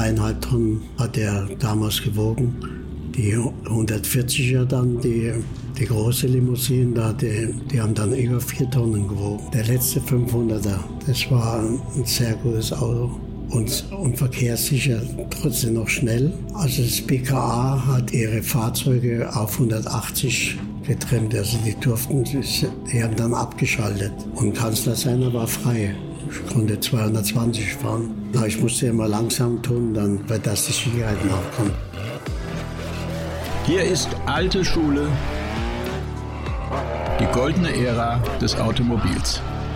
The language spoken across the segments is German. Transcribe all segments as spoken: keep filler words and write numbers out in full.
dreieinhalb Tonnen hat er damals gewogen. Die hundertvierziger dann, die, die große Limousine, da, die, die haben dann über vier Tonnen gewogen. Der letzte fünfhunderter, das war ein sehr gutes Auto und, und verkehrssicher, trotzdem noch schnell. Also das B K A hat ihre Fahrzeuge auf hundertachtzig getrimmt, also die durften, die haben dann abgeschaltet. Und Kanzlerseiner war frei. Ich konnte zweihundertzwanzig fahren. Aber ich musste immer langsam tun, dann, weil das die Sicherheit nachkommt. Hier ist alte Schule, die goldene Ära des Automobils.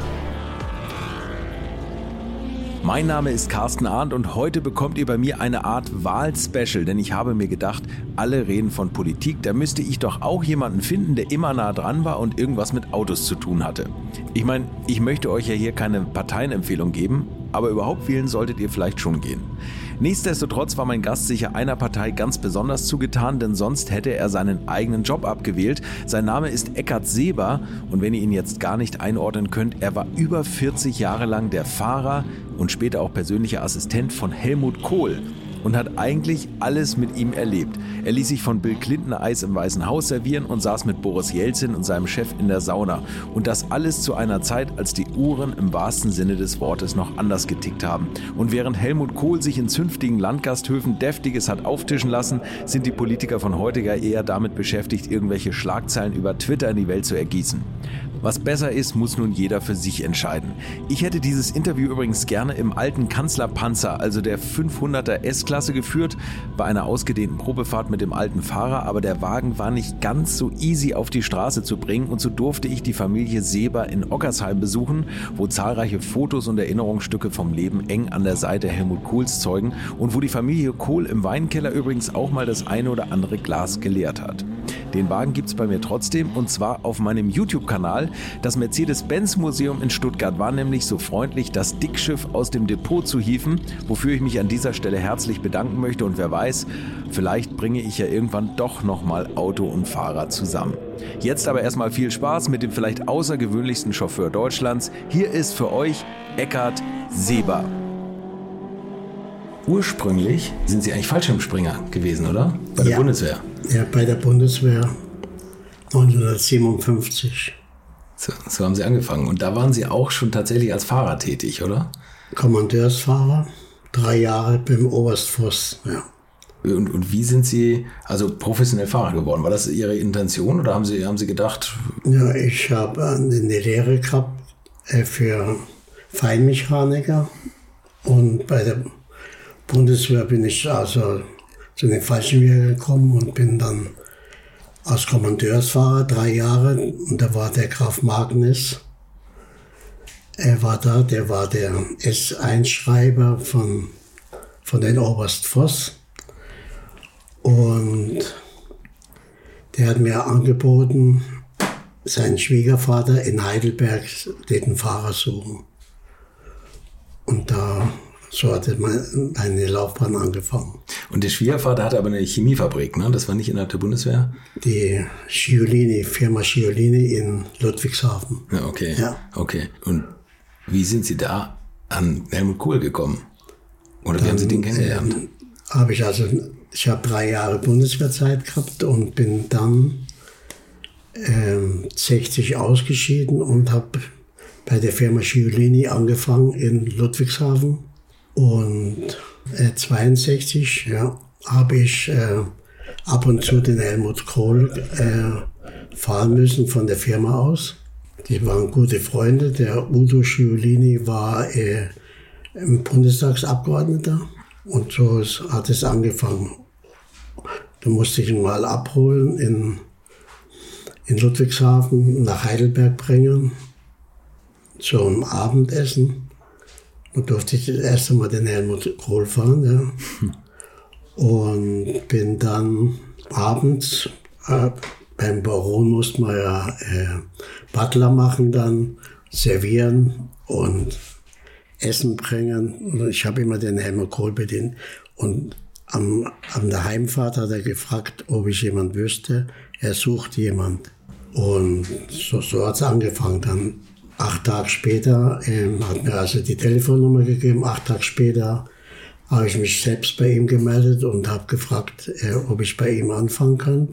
Mein Name ist Carsten Arndt und heute bekommt ihr bei mir eine Art Wahl-Special, denn ich habe mir gedacht, alle reden von Politik, da müsste ich doch auch jemanden finden, der immer nah dran war und irgendwas mit Autos zu tun hatte. Ich meine, ich möchte euch ja hier keine Parteienempfehlung geben, aber überhaupt wählen solltet ihr vielleicht schon gehen. Nichtsdestotrotz war mein Gast sicher einer Partei ganz besonders zugetan, denn sonst hätte er seinen eigenen Job abgewählt. Sein Name ist Eckhard Seeber und wenn ihr ihn jetzt gar nicht einordnen könnt, er war über vierzig Jahre lang der Fahrer und später auch persönlicher Assistent von Helmut Kohl und hat eigentlich alles mit ihm erlebt. Er ließ sich von Bill Clinton Eis im Weißen Haus servieren und saß mit Boris Jelzin und seinem Chef in der Sauna. Und das alles zu einer Zeit, als die Uhren im wahrsten Sinne des Wortes noch anders getickt haben. Und während Helmut Kohl sich in zünftigen Landgasthöfen Deftiges hat auftischen lassen, sind die Politiker von heute ja eher damit beschäftigt, irgendwelche Schlagzeilen über Twitter in die Welt zu ergießen. Was besser ist, muss nun jeder für sich entscheiden. Ich hätte dieses Interview übrigens gerne im alten Kanzlerpanzer, also der fünfhunderter S-Klasse geführt, bei einer ausgedehnten Probefahrt mit dem alten Fahrer, aber der Wagen war nicht ganz so easy auf die Straße zu bringen und so durfte ich die Familie Seeber in Ockersheim besuchen, wo zahlreiche Fotos und Erinnerungsstücke vom Leben eng an der Seite Helmut Kohls zeugen und wo die Familie Kohl im Weinkeller übrigens auch mal das eine oder andere Glas geleert hat. Den Wagen gibt's bei mir trotzdem und zwar auf meinem YouTube-Kanal. Das Mercedes-Benz-Museum in Stuttgart war nämlich so freundlich, das Dickschiff aus dem Depot zu hieven, wofür ich mich an dieser Stelle herzlich bedanken möchte und wer weiß, vielleicht bringe ich ja irgendwann doch nochmal Auto und Fahrer zusammen. Jetzt aber erstmal viel Spaß mit dem vielleicht außergewöhnlichsten Chauffeur Deutschlands. Hier ist für euch Eckhard Seeber. Ursprünglich sind Sie eigentlich Fallschirmspringer gewesen, oder? Bei der ja. Bundeswehr? Ja, bei der Bundeswehr neunzehnhundertsiebenundfünfzig. So, so haben Sie angefangen. Und da waren Sie auch schon tatsächlich als Fahrer tätig, oder? Kommandeursfahrer, drei Jahre beim Oberstforst, ja. Und, und wie sind Sie also professionell Fahrer geworden? War das Ihre Intention oder haben Sie, haben Sie gedacht? Ja, ich habe eine Lehre gehabt für Feinmechaniker und bei der Bundeswehr bin ich also zu den Fallschirmjägern gekommen und bin dann als Kommandeursfahrer drei Jahre und da war der Graf Magnus. Er war da, der war der S eins Schreiber von, von den Oberst Voss und der hat mir angeboten, seinen Schwiegervater in Heidelberg den Fahrer suchen. Und da so hatte meine Laufbahn angefangen. Und der Schwiegervater hatte aber eine Chemiefabrik, ne? Das war nicht innerhalb der Bundeswehr? Die Schiolini, Firma Schiolini in Ludwigshafen. Ja, okay. Ja. Okay. Und wie sind Sie da an Helmut Kohl gekommen? Oder wie haben Sie den kennengelernt? Ähm, habe ich also, ich habe drei Jahre Bundeswehrzeit gehabt und bin dann ähm, sechzig ausgeschieden und habe bei der Firma Schiolini angefangen in Ludwigshafen. Und äh, zweiundsechzig ja, habe ich äh, ab und zu den Helmut Kohl äh, fahren müssen von der Firma aus. Die waren gute Freunde. Der Udo Schiolini war äh, ein Bundestagsabgeordneter und so hat es angefangen. Da musste ich ihn mal abholen in, in Ludwigshafen, nach Heidelberg bringen zum Abendessen. Und durfte ich das erste Mal den Helmut Kohl fahren. Ja. Hm. Und bin dann abends, äh, beim Baron musste man ja äh, Butler machen dann, servieren und Essen bringen. Und ich habe immer den Helmut Kohl bedient. Und am, an der Heimfahrt hat er gefragt, ob ich jemand wüsste. Er sucht jemand. Und so, so hat es angefangen dann. Acht Tage später ähm, hat mir also die Telefonnummer gegeben. Acht Tage später habe ich mich selbst bei ihm gemeldet und habe gefragt, äh, ob ich bei ihm anfangen kann.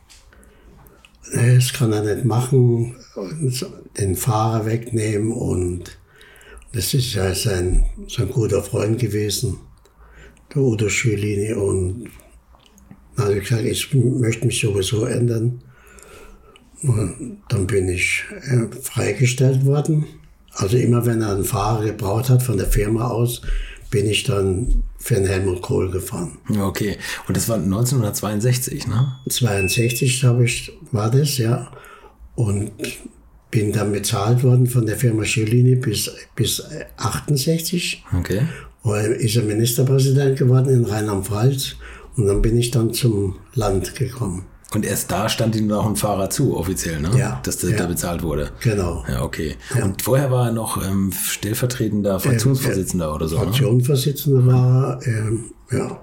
Das kann er nicht machen, den Fahrer wegnehmen, und das ist ja sein, sein guter Freund gewesen, der Udo Schiulini, und dann habe ich gesagt, ich möchte mich sowieso ändern. Und dann bin ich äh, freigestellt worden. Also immer wenn er einen Fahrer gebraucht hat von der Firma aus, bin ich dann für den Helmut Kohl gefahren. Okay, und das war neunzehnhundertzweiundsechzig, ne? zweiundsechzig habe ich, war das, ja. Und bin dann bezahlt worden von der Firma Schiulini bis, bis achtundsechzig. Okay. Und ist er Ministerpräsident geworden in Rheinland-Pfalz. Und dann bin ich dann zum Land gekommen. Und erst da stand ihm noch ein Fahrer zu, offiziell, ne? Ja. Dass der ja. da bezahlt wurde. Genau. Ja, okay. Ja. Und vorher war er noch ähm, stellvertretender Fraktionsvorsitzender äh, oder so, Fraktionsvorsitzender ne? war er, ähm, ja.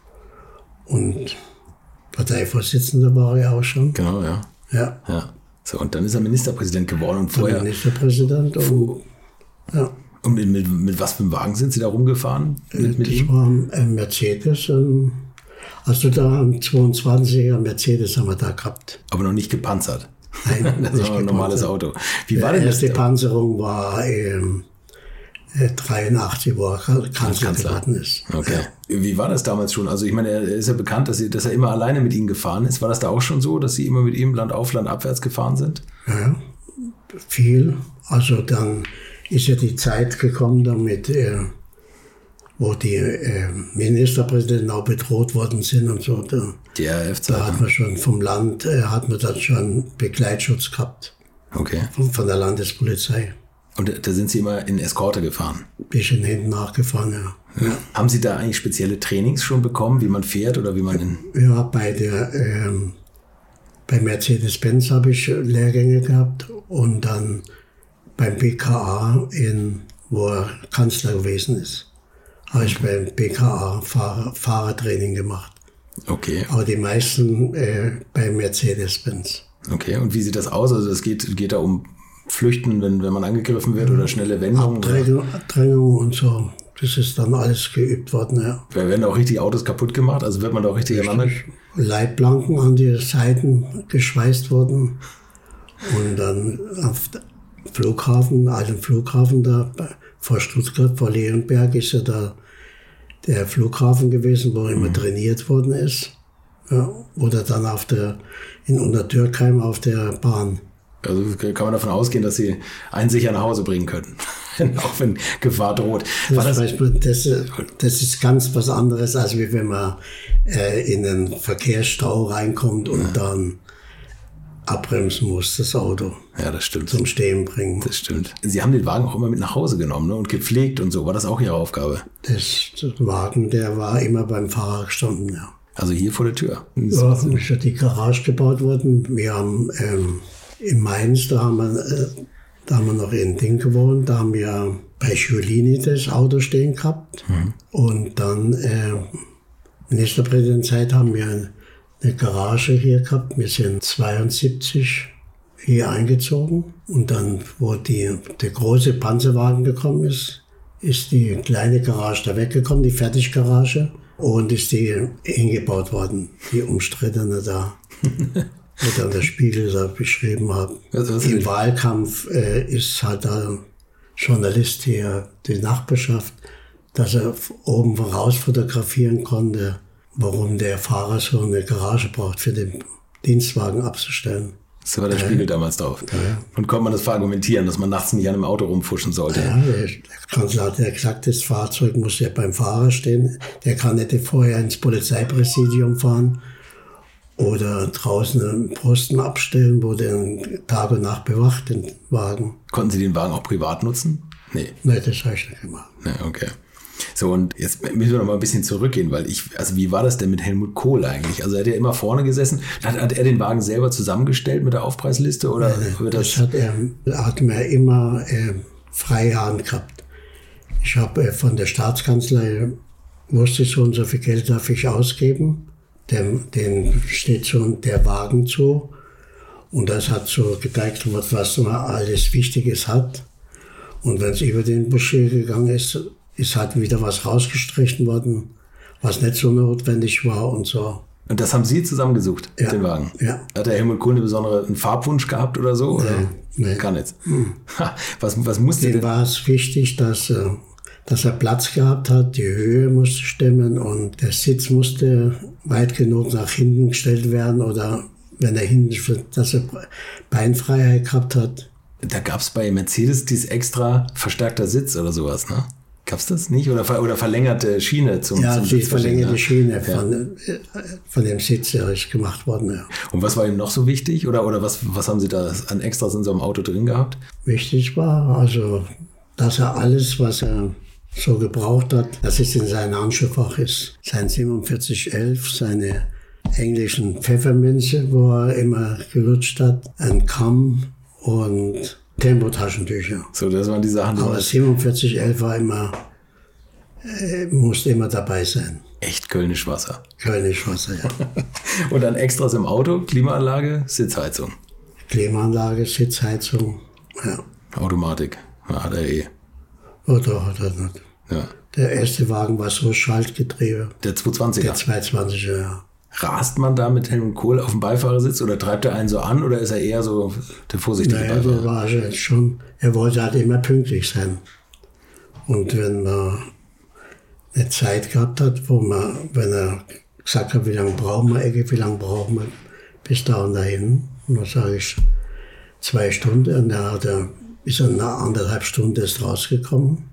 Und Parteivorsitzender war er auch schon. Genau, ja. Ja. Ja. So, und dann ist er Ministerpräsident geworden und vorher. Ministerpräsident und, ja. Und mit, mit, mit was für einem Wagen sind Sie da rumgefahren? Mit, mit das ihm? war ein Mercedes. Ähm, also da ein zweiundzwanziger Mercedes haben wir da gehabt. Aber noch nicht gepanzert. Nein, das war ein normales Auto. Wie war Die denn erste das? Panzerung war ähm, dreiundachtzig, wo er Kanzler, Kanzler geworden ist. Okay. Ja. Wie war das damals schon? Also ich meine, er ist ja bekannt, dass, sie, dass er immer alleine mit Ihnen gefahren ist. War das da auch schon so, dass Sie immer mit ihm Land auf, Land abwärts gefahren sind? Ja, viel. Also dann ist ja die Zeit gekommen, damit, äh, wo die äh, Ministerpräsidenten auch bedroht worden sind und so. Da, die R A F-Zeit. Da hat man schon vom Land, äh, hat man dann schon Begleitschutz gehabt. Okay. Von, von der Landespolizei. Und da sind Sie immer in Eskorte gefahren? Bisschen hinten nachgefahren, ja. Ja. Haben Sie da eigentlich spezielle Trainings schon bekommen, wie man fährt oder wie man in... Ja, bei der, ähm, bei Mercedes-Benz habe ich Lehrgänge gehabt und dann beim B K A, in, wo er Kanzler gewesen ist, habe ich beim B K A Fahrer, Fahrertraining gemacht. Okay. Aber die meisten äh, bei Mercedes-Benz. Okay, und wie sieht das aus? Also es geht, geht da um Flüchten, wenn, wenn man angegriffen wird oder schnelle Wendungen? Abdrängung, Abdrängung und so. Das ist dann alles geübt worden, ja. Da werden auch richtig Autos kaputt gemacht? Also wird man da auch richtig aneinander... Leitplanken an die Seiten geschweißt worden. Und dann auf dem Flughafen, alten Flughafen da vor Stuttgart, vor Leonberg ist ja da der Flughafen gewesen, wo immer mhm. trainiert worden ist. Ja, oder dann auf der, in Untertürkheim auf der Bahn. Also kann man davon ausgehen, dass Sie einen sicher nach Hause bringen können, auch wenn Gefahr droht. Das, das, Beispiel, das, das ist ganz was anderes, als wie wenn man äh, in einen Verkehrsstau reinkommt und ja. dann abbremsen muss, das Auto. Ja, das stimmt. Zum Stehen bringen. Das stimmt. Sie haben den Wagen auch immer mit nach Hause genommen, ne? Und gepflegt und so. War das auch Ihre Aufgabe? Das, das Wagen, der war immer beim Fahrer gestanden, ja. Also hier vor der Tür? Ja, ist ja die Garage gebaut worden. Wir haben ähm, in Mainz, da haben wir, äh, da haben wir noch in Ding gewohnt, da haben wir bei Schiulini das Auto stehen gehabt. Mhm. Und dann äh, Ministerpräsidentenzeit haben wir eine Garage hier gehabt. Wir sind zweiundsiebzig hier eingezogen. Und dann, wo die, der große Panzerwagen gekommen ist, ist die kleine Garage da weggekommen, die Fertiggarage. Und ist die hingebaut worden, die umstrittene da. Wo dann der Spiegel da beschrieben hat. Im Wahlkampf äh, ist halt der Journalist hier, die Nachbarschaft, dass er oben raus fotografieren konnte, warum der Fahrer so eine Garage braucht, für den Dienstwagen abzustellen. So war der ja. Spiegel damals drauf. Ja. Und konnte man das verargumentieren, dass man nachts nicht an einem Auto rumfuschen sollte? Ja, der Kanzler hat ja gesagt, das Fahrzeug muss ja beim Fahrer stehen. Der kann nicht vorher ins Polizeipräsidium fahren oder draußen einen Posten abstellen, wo der Tag und Nacht bewacht, den Wagen. Konnten Sie den Wagen auch privat nutzen? Nee. Nee, das habe ich nicht gemacht. Nee, okay. So, und jetzt müssen wir noch mal ein bisschen zurückgehen, weil ich, also wie war das denn mit Helmut Kohl eigentlich? Also er hat ja immer vorne gesessen. Hat, hat er den Wagen selber zusammengestellt mit der Aufpreisliste? Oder nee, nee, das, das hat er, hat mir immer äh, freie Hand gehabt. Ich habe äh, von der Staatskanzlei, wusste ich so und so viel Geld darf ich ausgeben. Dem, den steht so der Wagen zu. Und das hat so gezeigt, was man alles Wichtiges hat. Und wenn es über den Budget gegangen ist, ist halt wieder was rausgestrichen worden, was nicht so notwendig war und so. Und das haben Sie zusammengesucht, ja. den Wagen? Ja. Hat der Helmut Kohl eine besondere einen Farbwunsch gehabt oder so? Oder? Nee, nee. Gar nichts. Hm. Was, was musste Dem denn? war es wichtig, dass, dass er Platz gehabt hat, die Höhe musste stimmen und der Sitz musste weit genug nach hinten gestellt werden oder wenn er hinten, dass er Beinfreiheit gehabt hat. Da gab es bei Mercedes dieses extra verstärkter Sitz oder sowas, ne? Gab's das nicht? Oder, ver oder verlängerte Schiene zum Ja, zum die verlängerte ne? Schiene ja. von, von dem Sitz ist gemacht worden. Ja. Und was war ihm noch so wichtig? Oder, oder was, was haben Sie da an Extras in so einem Auto drin gehabt? Wichtig war, also, dass er alles, was er so gebraucht hat, dass es in seinem Handschuhfach ist. Sein siebenundvierzig elf, seine englischen Pfefferminze, wo er immer gelutscht hat, ein Kamm und Tempotaschentücher. So, das waren die Sachen, die Aber siebenundvierzig elf war immer, äh, musste immer dabei sein. echt Kölnisch Wasser. Kölnisch Wasser, ja. Und dann Extras im Auto, Klimaanlage, Sitzheizung. Klimaanlage, Sitzheizung, ja. Automatik, ja, hat er eh. Oder hat er nicht. Ja. Der erste Wagen war so Schaltgetriebe. Der zweihundertzwanziger. Der zweihundertzwanziger, ja. Rast man da mit Helmut Kohl auf dem Beifahrersitz oder treibt er einen so an oder ist er eher so der vorsichtige Naja, Beifahrer? der war also schon, er wollte halt immer pünktlich sein. Und wenn man eine Zeit gehabt hat, wo man, wenn er gesagt hat, wie lange brauchen wir, Ecke, wie lange brauchen wir bis da und dahin, und dann sage ich zwei Stunden, und dann hat er, ist er nach anderthalb Stunden erst rausgekommen.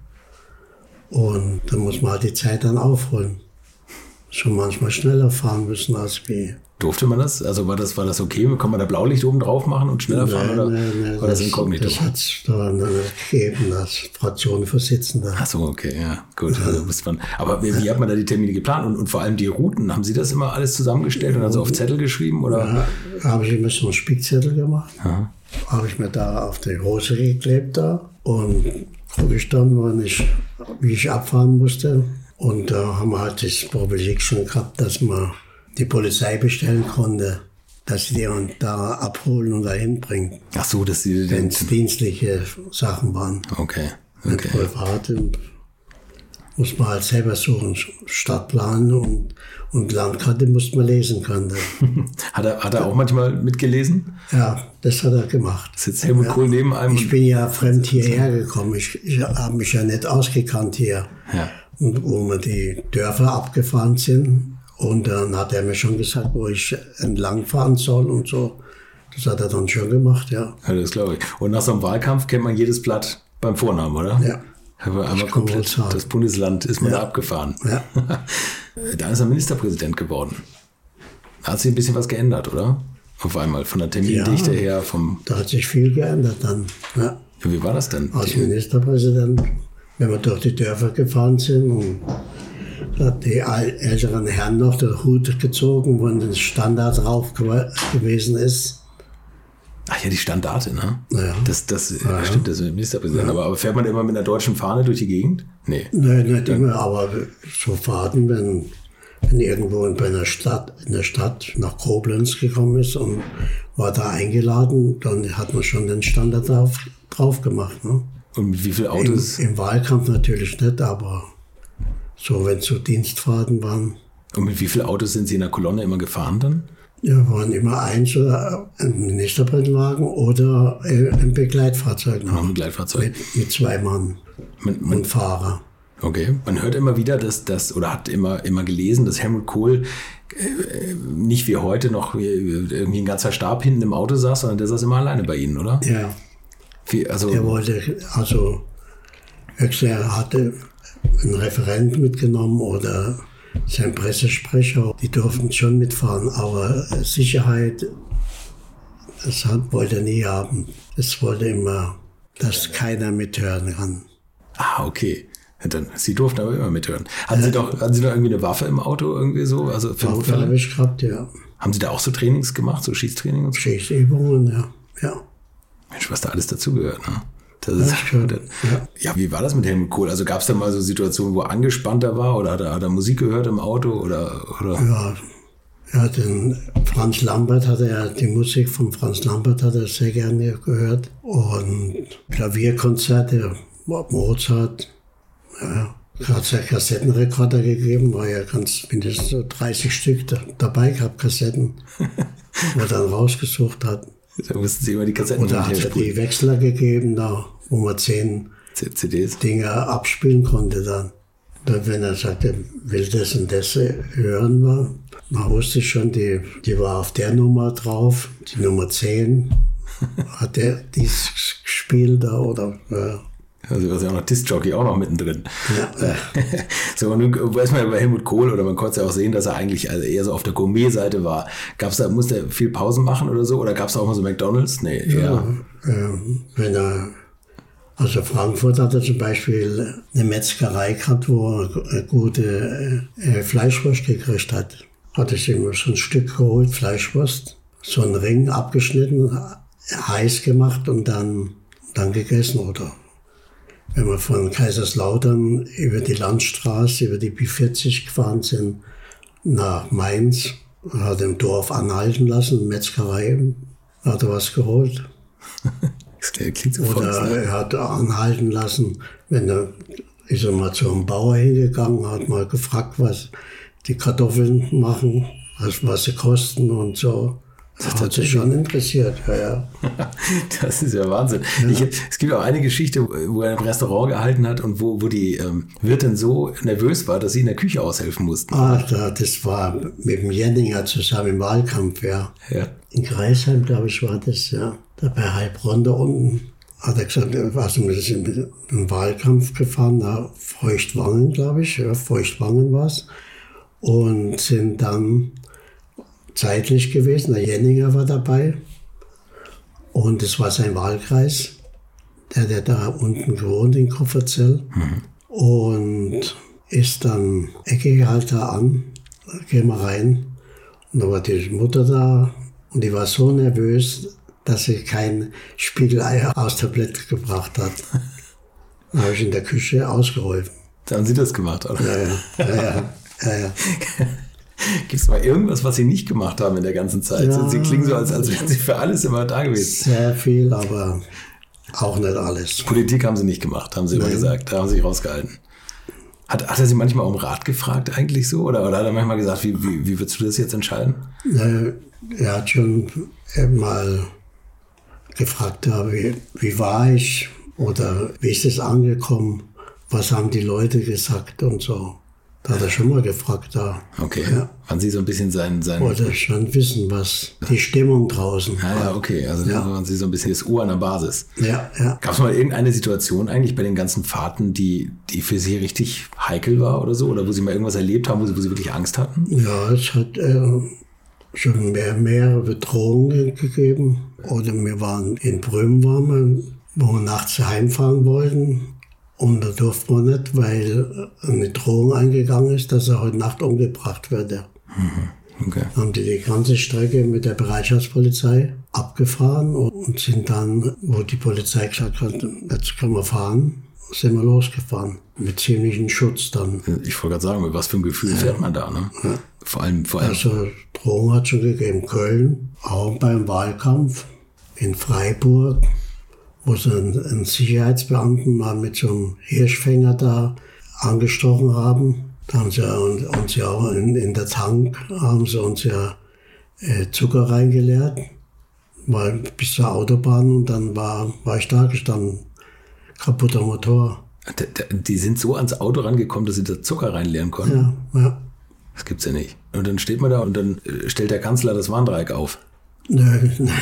Und dann muss man halt die Zeit dann aufholen. Schon manchmal schneller fahren müssen als wie. Durfte man das? Also war das, war das okay? Kann man da Blaulicht oben drauf machen und schneller fahren? Nein, Oder nein, nein, war das inkognito? Das hat es da nicht gegeben, als Fraktionenvorsitzender. Ach so, okay, ja, gut. Ja. Also muss man, aber wie, wie hat man da die Termine geplant? Und, und vor allem die Routen, haben Sie das immer alles zusammengestellt und dann so auf Zettel geschrieben? Oder? Ja, habe ich immer so einen Spickzettel gemacht. Aha. Habe ich mir da auf die Hose geklebt da und gucke ich dann, wann ich, wie ich abfahren musste. Und da haben wir halt das Privileg schon gehabt, dass man die Polizei bestellen konnte, dass sie die da abholen und dahin bringen. Ach so, dass Sie Wenn den... es dienstliche Sachen waren. Okay, Mit okay. Private muss man halt selber suchen, Stadtplan und, und Landkarte muss man lesen können. Hat er, hat er auch manchmal mitgelesen? Ja, das hat er gemacht. Sitzt Helmut ja. Kohl neben einem? Ich bin ja fremd hierher gekommen. Ich, ich habe mich ja nicht ausgekannt hier. Ja. Und wo wir die Dörfer abgefahren sind. Und dann hat er mir schon gesagt, wo ich entlang fahren soll und so. Das hat er dann schon gemacht, ja. Ja, das glaube ich. Und nach so einem Wahlkampf kennt man jedes Blatt beim Vornamen, oder? Ja. Aber einmal kann komplett wohl sagen. das Bundesland ist man Ja. da abgefahren. Ja. Da ist er Ministerpräsident geworden. Da hat sich ein bisschen was geändert, oder? Auf einmal, von der Termindichte Ja. her, vom... Da hat sich viel geändert dann. Ja. Ja, wie war das denn? Als Ministerpräsident, wenn wir durch die Dörfer gefahren sind und da hat die älteren Herren noch den Hut gezogen, wo ein Standard drauf gew- gewesen ist. Ach ja, die Standarte, ne? Ja. Das, das Ja, ja. stimmt, das ist Ministerpräsident. Ja. Aber, aber fährt man immer mit einer deutschen Fahne durch die Gegend? Nee. Nein, nicht immer, aber so Fahrten, wenn, wenn irgendwo in einer Stadt, in der Stadt nach Koblenz gekommen ist und war da eingeladen, dann hat man schon den Standard drauf, drauf gemacht. Ne? Und mit wie vielen Im, Autos? Im Wahlkampf natürlich nicht, aber so, wenn so Dienstfahrten waren, Und mit wie vielen Autos sind Sie in der Kolonne immer gefahren dann? ja, waren immer eins oder ein Ministerpräsidentenwagen oder ein Begleitfahrzeug Noch noch, ein Begleitfahrzeug. mit, mit zwei Mann Man, man, und Fahrer. okay. Man hört immer wieder, dass das, oder hat immer, immer gelesen, dass Helmut Kohl äh, nicht wie heute noch wie, irgendwie ein ganzer Stab hinten im Auto saß, sondern der saß immer alleine bei Ihnen, oder? Ja. Wie, also, Der wollte, also, er hatte einen Referent mitgenommen oder sein Pressesprecher, die durften schon mitfahren, aber Sicherheit, das hat, wollte er nie haben. Es wollte immer, dass keiner mithören kann. ah, okay. Ja, dann, Sie durften aber immer mithören. Hatten Sie doch, hatten Sie noch irgendwie eine Waffe im Auto irgendwie so? Also für Waffe Notfälle? habe ich gehabt, ja. Haben Sie da auch so Trainings gemacht, so Schießtraining und so? Schießübungen, ja. Ja. Mensch, was da alles dazugehört, ne? Das ist, Ja, ja. ja. ja, wie war das mit Helmut Kohl? Also gab es da mal so Situationen, wo er angespannter war oder hat er, hat er Musik gehört im Auto oder, oder? Ja, ja, den Franz Lambert hat er, die Musik von Franz Lambert hat er sehr gerne gehört. Und Klavierkonzerte, Mozart, ja, Hat es ja Kassettenrekorder gegeben, war ja ganz mindestens so dreißig Stück da, dabei gehabt, Kassetten, wo er dann rausgesucht hat. Da mussten Sie immer die Kassetten Oder hat es die Wechsler gegeben, da, wo man zehn C Ds Dinge abspielen konnte dann. Und wenn er sagte, will das und das hören, war, man wusste schon, die, die war auf der Nummer drauf, die Nummer zehn, hat der dies gespielt da oder... Äh, Also war ja auch noch Disc-Jockey auch noch mittendrin. Ja. So, und nun weiß man ja bei Helmut Kohl, oder man konnte es ja auch sehen, dass er eigentlich also eher so auf der Gourmet-Seite war. Gab's da, musste er viel Pausen machen oder so? Oder gab es auch mal so McDonalds? Nee, ja. ja. Äh, wenn er, also Frankfurt hat er zum Beispiel eine Metzgerei gehabt, wo er eine gute äh, Fleischwurst gekriegt hat. Hat er sich immer so ein Stück geholt, Fleischwurst, so einen Ring abgeschnitten, heiß gemacht und dann, dann gegessen, oder? Wenn wir von Kaiserslautern über die Landstraße, über die B vierzig gefahren sind, nach Mainz, hat er im Dorf anhalten lassen, Metzgerei, hat er was geholt. Das klingt so Oder voll, ne? er hat anhalten lassen, wenn er, ist er mal zu einem Bauer hingegangen, hat mal gefragt, was die Kartoffeln machen, was, was sie kosten und so. Das hat sich schon interessiert, ja, ja. Das ist ja Wahnsinn. Ja. Ich, es gibt auch eine Geschichte, wo er im Restaurant gehalten hat und wo, wo die ähm, Wirtin so nervös war, dass sie in der Küche aushelfen mussten. Ah, da, das war mit dem Jenninger zusammen im Wahlkampf, ja. ja. In Greisheim, glaube ich, war das, ja. Da bei Heilbronn da unten hat er gesagt, also wir sind im Wahlkampf gefahren, da Feuchtwangen, glaube ich, ja, Feuchtwangen war es. Und sind dann zeitlich gewesen, der Jenninger war dabei und es war sein Wahlkreis, der der da unten gewohnt in Kofferzell mhm. und ist dann Ecke halt da an, gehen wir rein und da war die Mutter da und die war so nervös, dass sie kein Spiegeleier aus Tablett gebracht hat. Dann habe ich in der Küche ausgeholfen. Da haben Sie das gemacht, oder? Ja, ja, ja, ja, ja, ja. Gibt es mal irgendwas, was Sie nicht gemacht haben in der ganzen Zeit? Ja, Sie klingen so, als, als wären Sie für alles immer da gewesen. Sehr viel, aber auch nicht alles. Politik haben Sie nicht gemacht, haben Sie Nein. immer gesagt. Da haben Sie sich rausgehalten. Hat, hat er Sie manchmal um Rat gefragt eigentlich so? Oder, oder hat er manchmal gesagt, wie, wie, wie würdest du das jetzt entscheiden? Ja, er hat schon mal gefragt, ja, wie, wie war ich? Oder wie ist es angekommen? Was haben die Leute gesagt und so? Da hat er schon mal gefragt, da. Okay, ja. Waren Sie so ein bisschen sein... sein wollte schon wissen, was die Stimmung draußen war. Ja, ja, okay, also ja. waren Sie so ein bisschen das Ohr an der Basis. Ja, ja. Gab es mal irgendeine Situation eigentlich bei den ganzen Fahrten, die, die für Sie richtig heikel war oder so? Oder wo Sie mal irgendwas erlebt haben, wo Sie, wo Sie wirklich Angst hatten? Ja, es hat äh, schon mehr, mehrere Bedrohungen gegeben. Oder wir waren in Brüm, waren wir, wo wir nachts heimfahren wollten. Und da durfte man nicht, weil eine Drohung eingegangen ist, dass er heute Nacht umgebracht würde. Mhm. Okay. Dann haben die die ganze Strecke mit der Bereitschaftspolizei abgefahren und sind dann, wo die Polizei gesagt hat, jetzt können wir fahren, sind wir losgefahren. Mit ziemlichem Schutz dann. Ich wollte gerade sagen, mit was für ein Gefühl fährt man da, ne? Ja. Vor allem, vor allem. Also Drohung hat schon gegeben. Köln, auch beim Wahlkampf, in Freiburg, wo sie einen Sicherheitsbeamten mal mit so einem Hirschfänger da angestochen haben. Da haben sie uns ja auch in, in der Tank, haben sie uns ja äh, Zucker reingeleert, mal bis zur Autobahn und dann war, war ich da gestanden, kaputter Motor. Die sind so ans Auto rangekommen, dass sie da Zucker reinleeren konnten? Ja, ja. Das gibt's ja nicht. Und dann steht man da und dann stellt der Kanzler das Warndreieck auf. Nö, nö.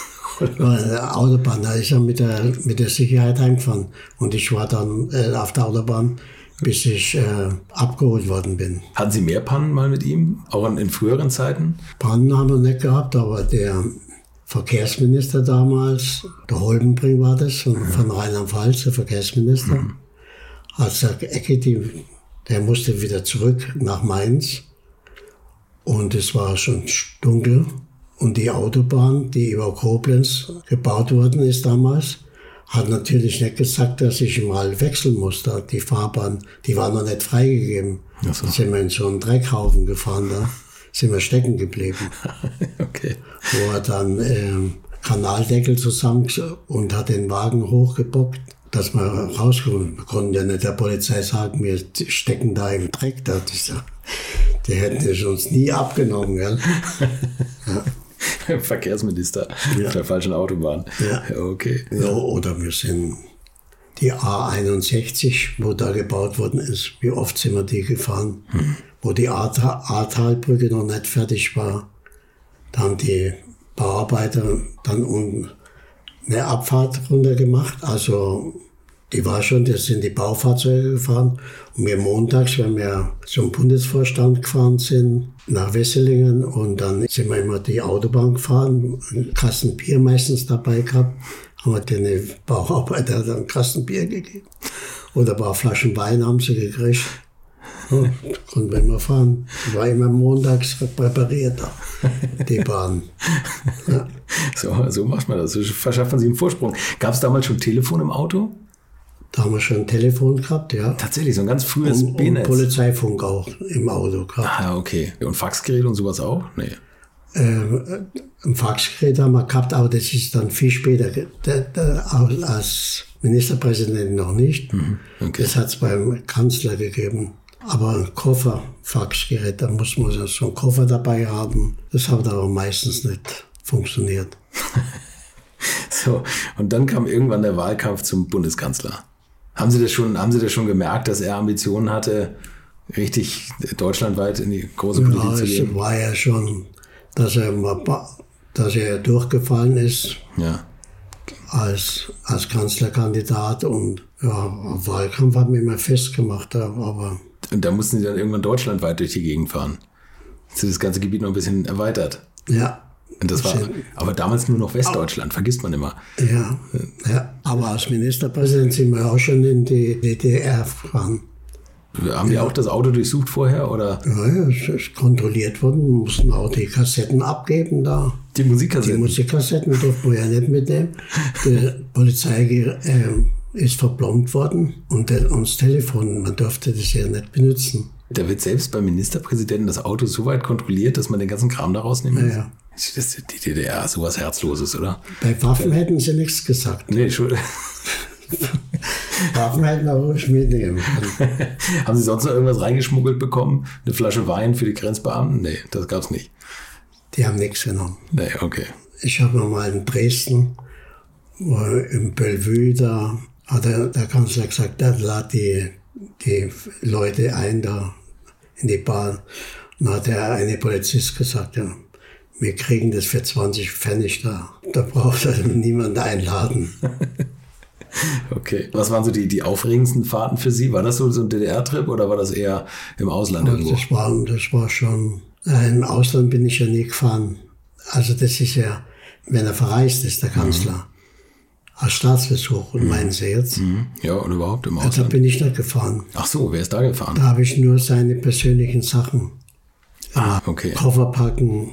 Der Autobahn, da ist er mit der, mit der Sicherheit heimgefahren. Und ich war dann äh, auf der Autobahn, bis ich äh, abgeholt worden bin. Hatten Sie mehr Pannen mal mit ihm, auch in, in früheren Zeiten? Pannen haben wir nicht gehabt, aber der Verkehrsminister damals, der Holbenbring war das, von, mhm. von Rheinland-Pfalz, der Verkehrsminister, mhm. hat gesagt, Ecke, die, der musste wieder zurück nach Mainz. Und es war schon dunkel. Und die Autobahn, die über Koblenz gebaut worden ist damals, hat natürlich nicht gesagt, dass ich mal wechseln musste. Die Fahrbahn, die war noch nicht freigegeben. Ach so. Da sind wir in so einen Dreckhaufen gefahren, da sind wir stecken geblieben. Okay. Wo er dann ähm, Kanaldeckel zusammen und hat den Wagen hochgebockt dass wir rauskommen. Wir konnten ja nicht der Polizei sagen, wir stecken da im Dreck. Da. Die hätten es uns nie abgenommen. Gell? Ja. Verkehrsminister ja. auf der falschen Autobahn. Ja. Okay. Ja, oder wir sind die A einundsechzig, wo da gebaut worden ist. Wie oft sind wir die gefahren? Hm. Wo die Ahrtalbrücke noch nicht fertig war. Da haben die Bauarbeiter dann unten eine Abfahrt runter gemacht. Also die war schon, das sind die Baufahrzeuge gefahren. Und wir montags, wenn wir zum Bundesvorstand gefahren sind, nach Wesselingen, und dann sind wir immer die Autobahn gefahren, einen Kasten Bier meistens dabei gehabt, haben wir den Bauarbeiter dann einen Kasten Bier gegeben. Oder ein paar Flaschen Wein haben sie gekriegt. Ja, konnten wir immer fahren. Die war immer montags präpariert, die Bahn. Ja. So, so macht man das. So verschafft man sich einen Vorsprung. Gab es damals schon Telefon im Auto? Da haben wir schon ein Telefon gehabt, ja. Tatsächlich, so ein ganz frühes und, B N S. Und Polizeifunk auch im Auto gehabt. Ah, okay. Und Faxgerät und sowas auch? Nee. Ähm, ein Faxgerät haben wir gehabt, aber das ist dann viel später. Der, der, als Ministerpräsident noch nicht. Mhm, okay. Das hat es beim Kanzler gegeben. Aber ein Koffer, Faxgerät, da muss man so einen Koffer dabei haben. Das hat aber meistens nicht funktioniert. So, und dann kam irgendwann der Wahlkampf zum Bundeskanzler. Haben Sie das schon, haben Sie das schon gemerkt, dass er Ambitionen hatte, richtig deutschlandweit in die große ja, Politik zu gehen? Es war ja schon, dass er, mal, dass er durchgefallen ist ja. als, als Kanzlerkandidat. Und ja, Wahlkampf haben wir immer festgemacht. Aber und da mussten Sie dann irgendwann deutschlandweit durch die Gegend fahren. Jetzt ist das ganze Gebiet noch ein bisschen erweitert. Ja. Und das war aber damals nur noch Westdeutschland, vergisst man immer. Ja, ja, aber als Ministerpräsident sind wir auch schon in die D D R gefahren. Haben die ja. auch das Auto durchsucht vorher? Oder? Ja, ja, es ist kontrolliert worden. Wir mussten auch die Kassetten abgeben da. Die Musikkassetten? Die Musikkassetten durften wir ja nicht mitnehmen. Die Polizei äh, ist verplombt worden und, der, und das Telefon, man durfte das ja nicht benutzen. Da wird selbst beim Ministerpräsidenten das Auto so weit kontrolliert, dass man den ganzen Kram da rausnehmen muss? Ja, ja. Das ist die D D R, sowas Herzloses, oder? Bei Waffen hätten sie nichts gesagt. Nee, schon. Waffen hätten wir ruhig mitnehmen können. Haben Sie sonst noch irgendwas reingeschmuggelt bekommen? Eine Flasche Wein für die Grenzbeamten? Nee, das gab's nicht. Die haben nichts genommen. Nee, okay. Ich habe mal in Dresden, im Bellevue, da hat der, der Kanzler gesagt, der lad die, die Leute ein da in die Bahn. Und hat der eine Polizist gesagt, ja, wir kriegen das für zwanzig Pfennig da. Da braucht also niemand einladen. Okay. Was waren so die, die aufregendsten Fahrten für Sie? War das so, so ein D D R-Trip oder war das eher im Ausland also irgendwo? Das war, das war schon, äh, im Ausland bin ich ja nie gefahren. Also das ist ja, wenn er verreist ist, der Kanzler, mhm. als Staatsbesuch, und mhm. meinen Sie jetzt? Mhm. Ja, und überhaupt im Ausland? Ja, da bin ich nicht gefahren. Ach so, wer ist da gefahren? Da habe ich nur seine persönlichen Sachen. Ah, okay. Koffer packen,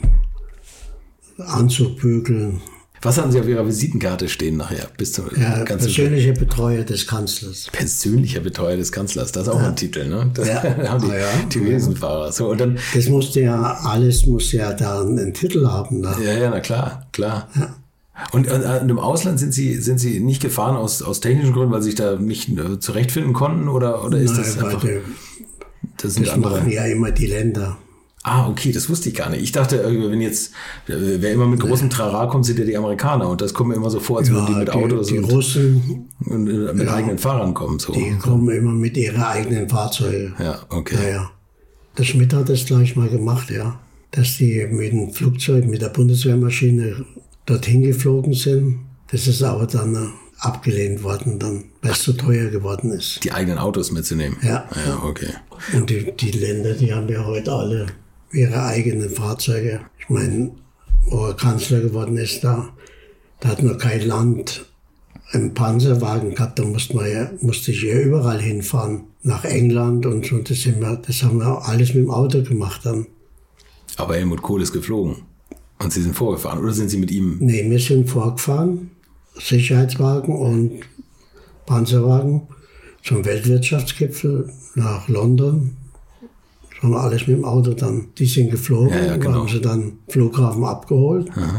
Anzug bügeln. Was hatten Sie auf Ihrer Visitenkarte stehen nachher? Bis zum ja, persönlicher Betreuer des Kanzlers. Persönlicher Betreuer des Kanzlers, das ist auch ja. ein Titel, ne? Das ja. haben die, ah, ja. die Riesenfahrer. So, und dann, das musste ja, alles muss ja da einen Titel haben. Da. Ja, ja, na klar, klar. Ja. Und, und, und im Ausland sind Sie, sind Sie nicht gefahren aus, aus technischen Gründen, weil Sie sich da nicht äh, zurechtfinden konnten? Oder, oder ist Nein, das einfach... Die, das sind das andere. machen ja immer die Länder. Ah, okay, das wusste ich gar nicht. Ich dachte, wenn jetzt, wer immer mit großem Trara kommt, sind ja die Amerikaner. Und das kommt mir immer so vor, als ja, würden die mit die, Autos die und, Russen, und mit ja, eigenen Fahrern kommen. So. Die kommen immer mit ihren eigenen Fahrzeugen. Ja, okay. Ja, ja. Der Schmidt hat das gleich mal gemacht, ja. Dass die mit dem Flugzeug, mit der Bundeswehrmaschine dorthin geflogen sind. Das ist aber dann abgelehnt worden, dann, weil es zu teuer geworden ist. Die eigenen Autos mitzunehmen? Ja. Ja, okay. Und die, die Länder, die haben ja heute alle ihre eigenen Fahrzeuge. Ich meine, wo er Kanzler geworden ist, da, da hat noch kein Land einen Panzerwagen gehabt. Da musste, man ja, musste ich ja überall hinfahren. Nach England und so. Das, sind wir, das haben wir alles mit dem Auto gemacht dann. Aber Helmut Kohl ist geflogen. Und Sie sind vorgefahren, oder sind Sie mit ihm? Nee, wir sind vorgefahren. Sicherheitswagen und Panzerwagen zum Weltwirtschaftsgipfel nach London. Das haben wir alles mit dem Auto dann. Die sind geflogen, ja, ja, genau. haben sie dann Flughafen abgeholt. Aha.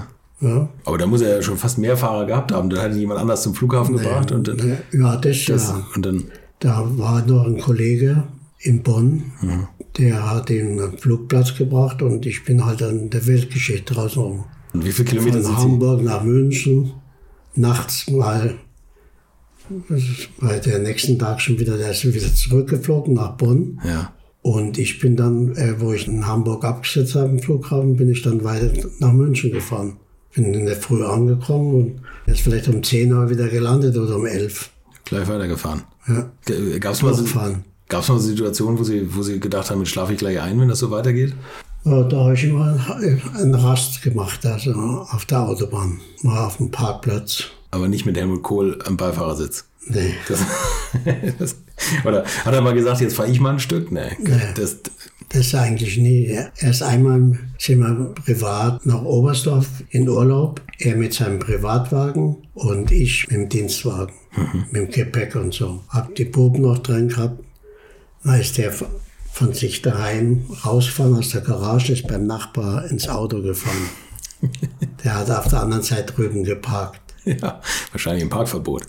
Ja. Aber da muss er ja schon fast mehr Fahrer gehabt haben. Dann hat ihn jemand anders zum Flughafen nee, gebracht. Und dann, ja, das, das ja. Und dann, da war noch ein Kollege in Bonn, mhm. der hat ihn am Flugplatz gebracht und ich bin halt an der Weltgeschichte draußen rum. Und wie viele Kilometer Von sind Hamburg Sie? nach München, nachts mal, bei der nächsten Tag schon wieder, der ist wieder zurückgeflogen nach Bonn. Ja. Und ich bin dann, äh, wo ich in Hamburg abgesetzt habe im Flughafen, bin ich dann weiter nach München gefahren. Bin in der Früh angekommen und ist vielleicht um zehn Uhr wieder gelandet oder um elf. Gleich weitergefahren. Ja. Gab es mal, so, mal eine Situation, wo Sie, wo Sie gedacht haben, jetzt schlafe ich gleich ein, wenn das so weitergeht? Ja, da habe ich immer einen Rast gemacht, also auf der Autobahn, mal auf dem Parkplatz. Aber nicht mit Helmut Kohl am Beifahrersitz? Nee. Das, das, oder hat er mal gesagt, jetzt fahre ich mal ein Stück? Nee. nee. Das, das eigentlich nie. Erst einmal sind wir privat nach Oberstdorf in Urlaub. Er mit seinem Privatwagen und ich mit dem Dienstwagen. Mhm. Mit dem Gepäck und so. Hab die Buben noch drin gehabt. Da ist der von sich daheim rausgefahren aus der Garage, ist beim Nachbar ins Auto gefahren. Der hat auf der anderen Seite drüben geparkt. Ja, wahrscheinlich ein Parkverbot.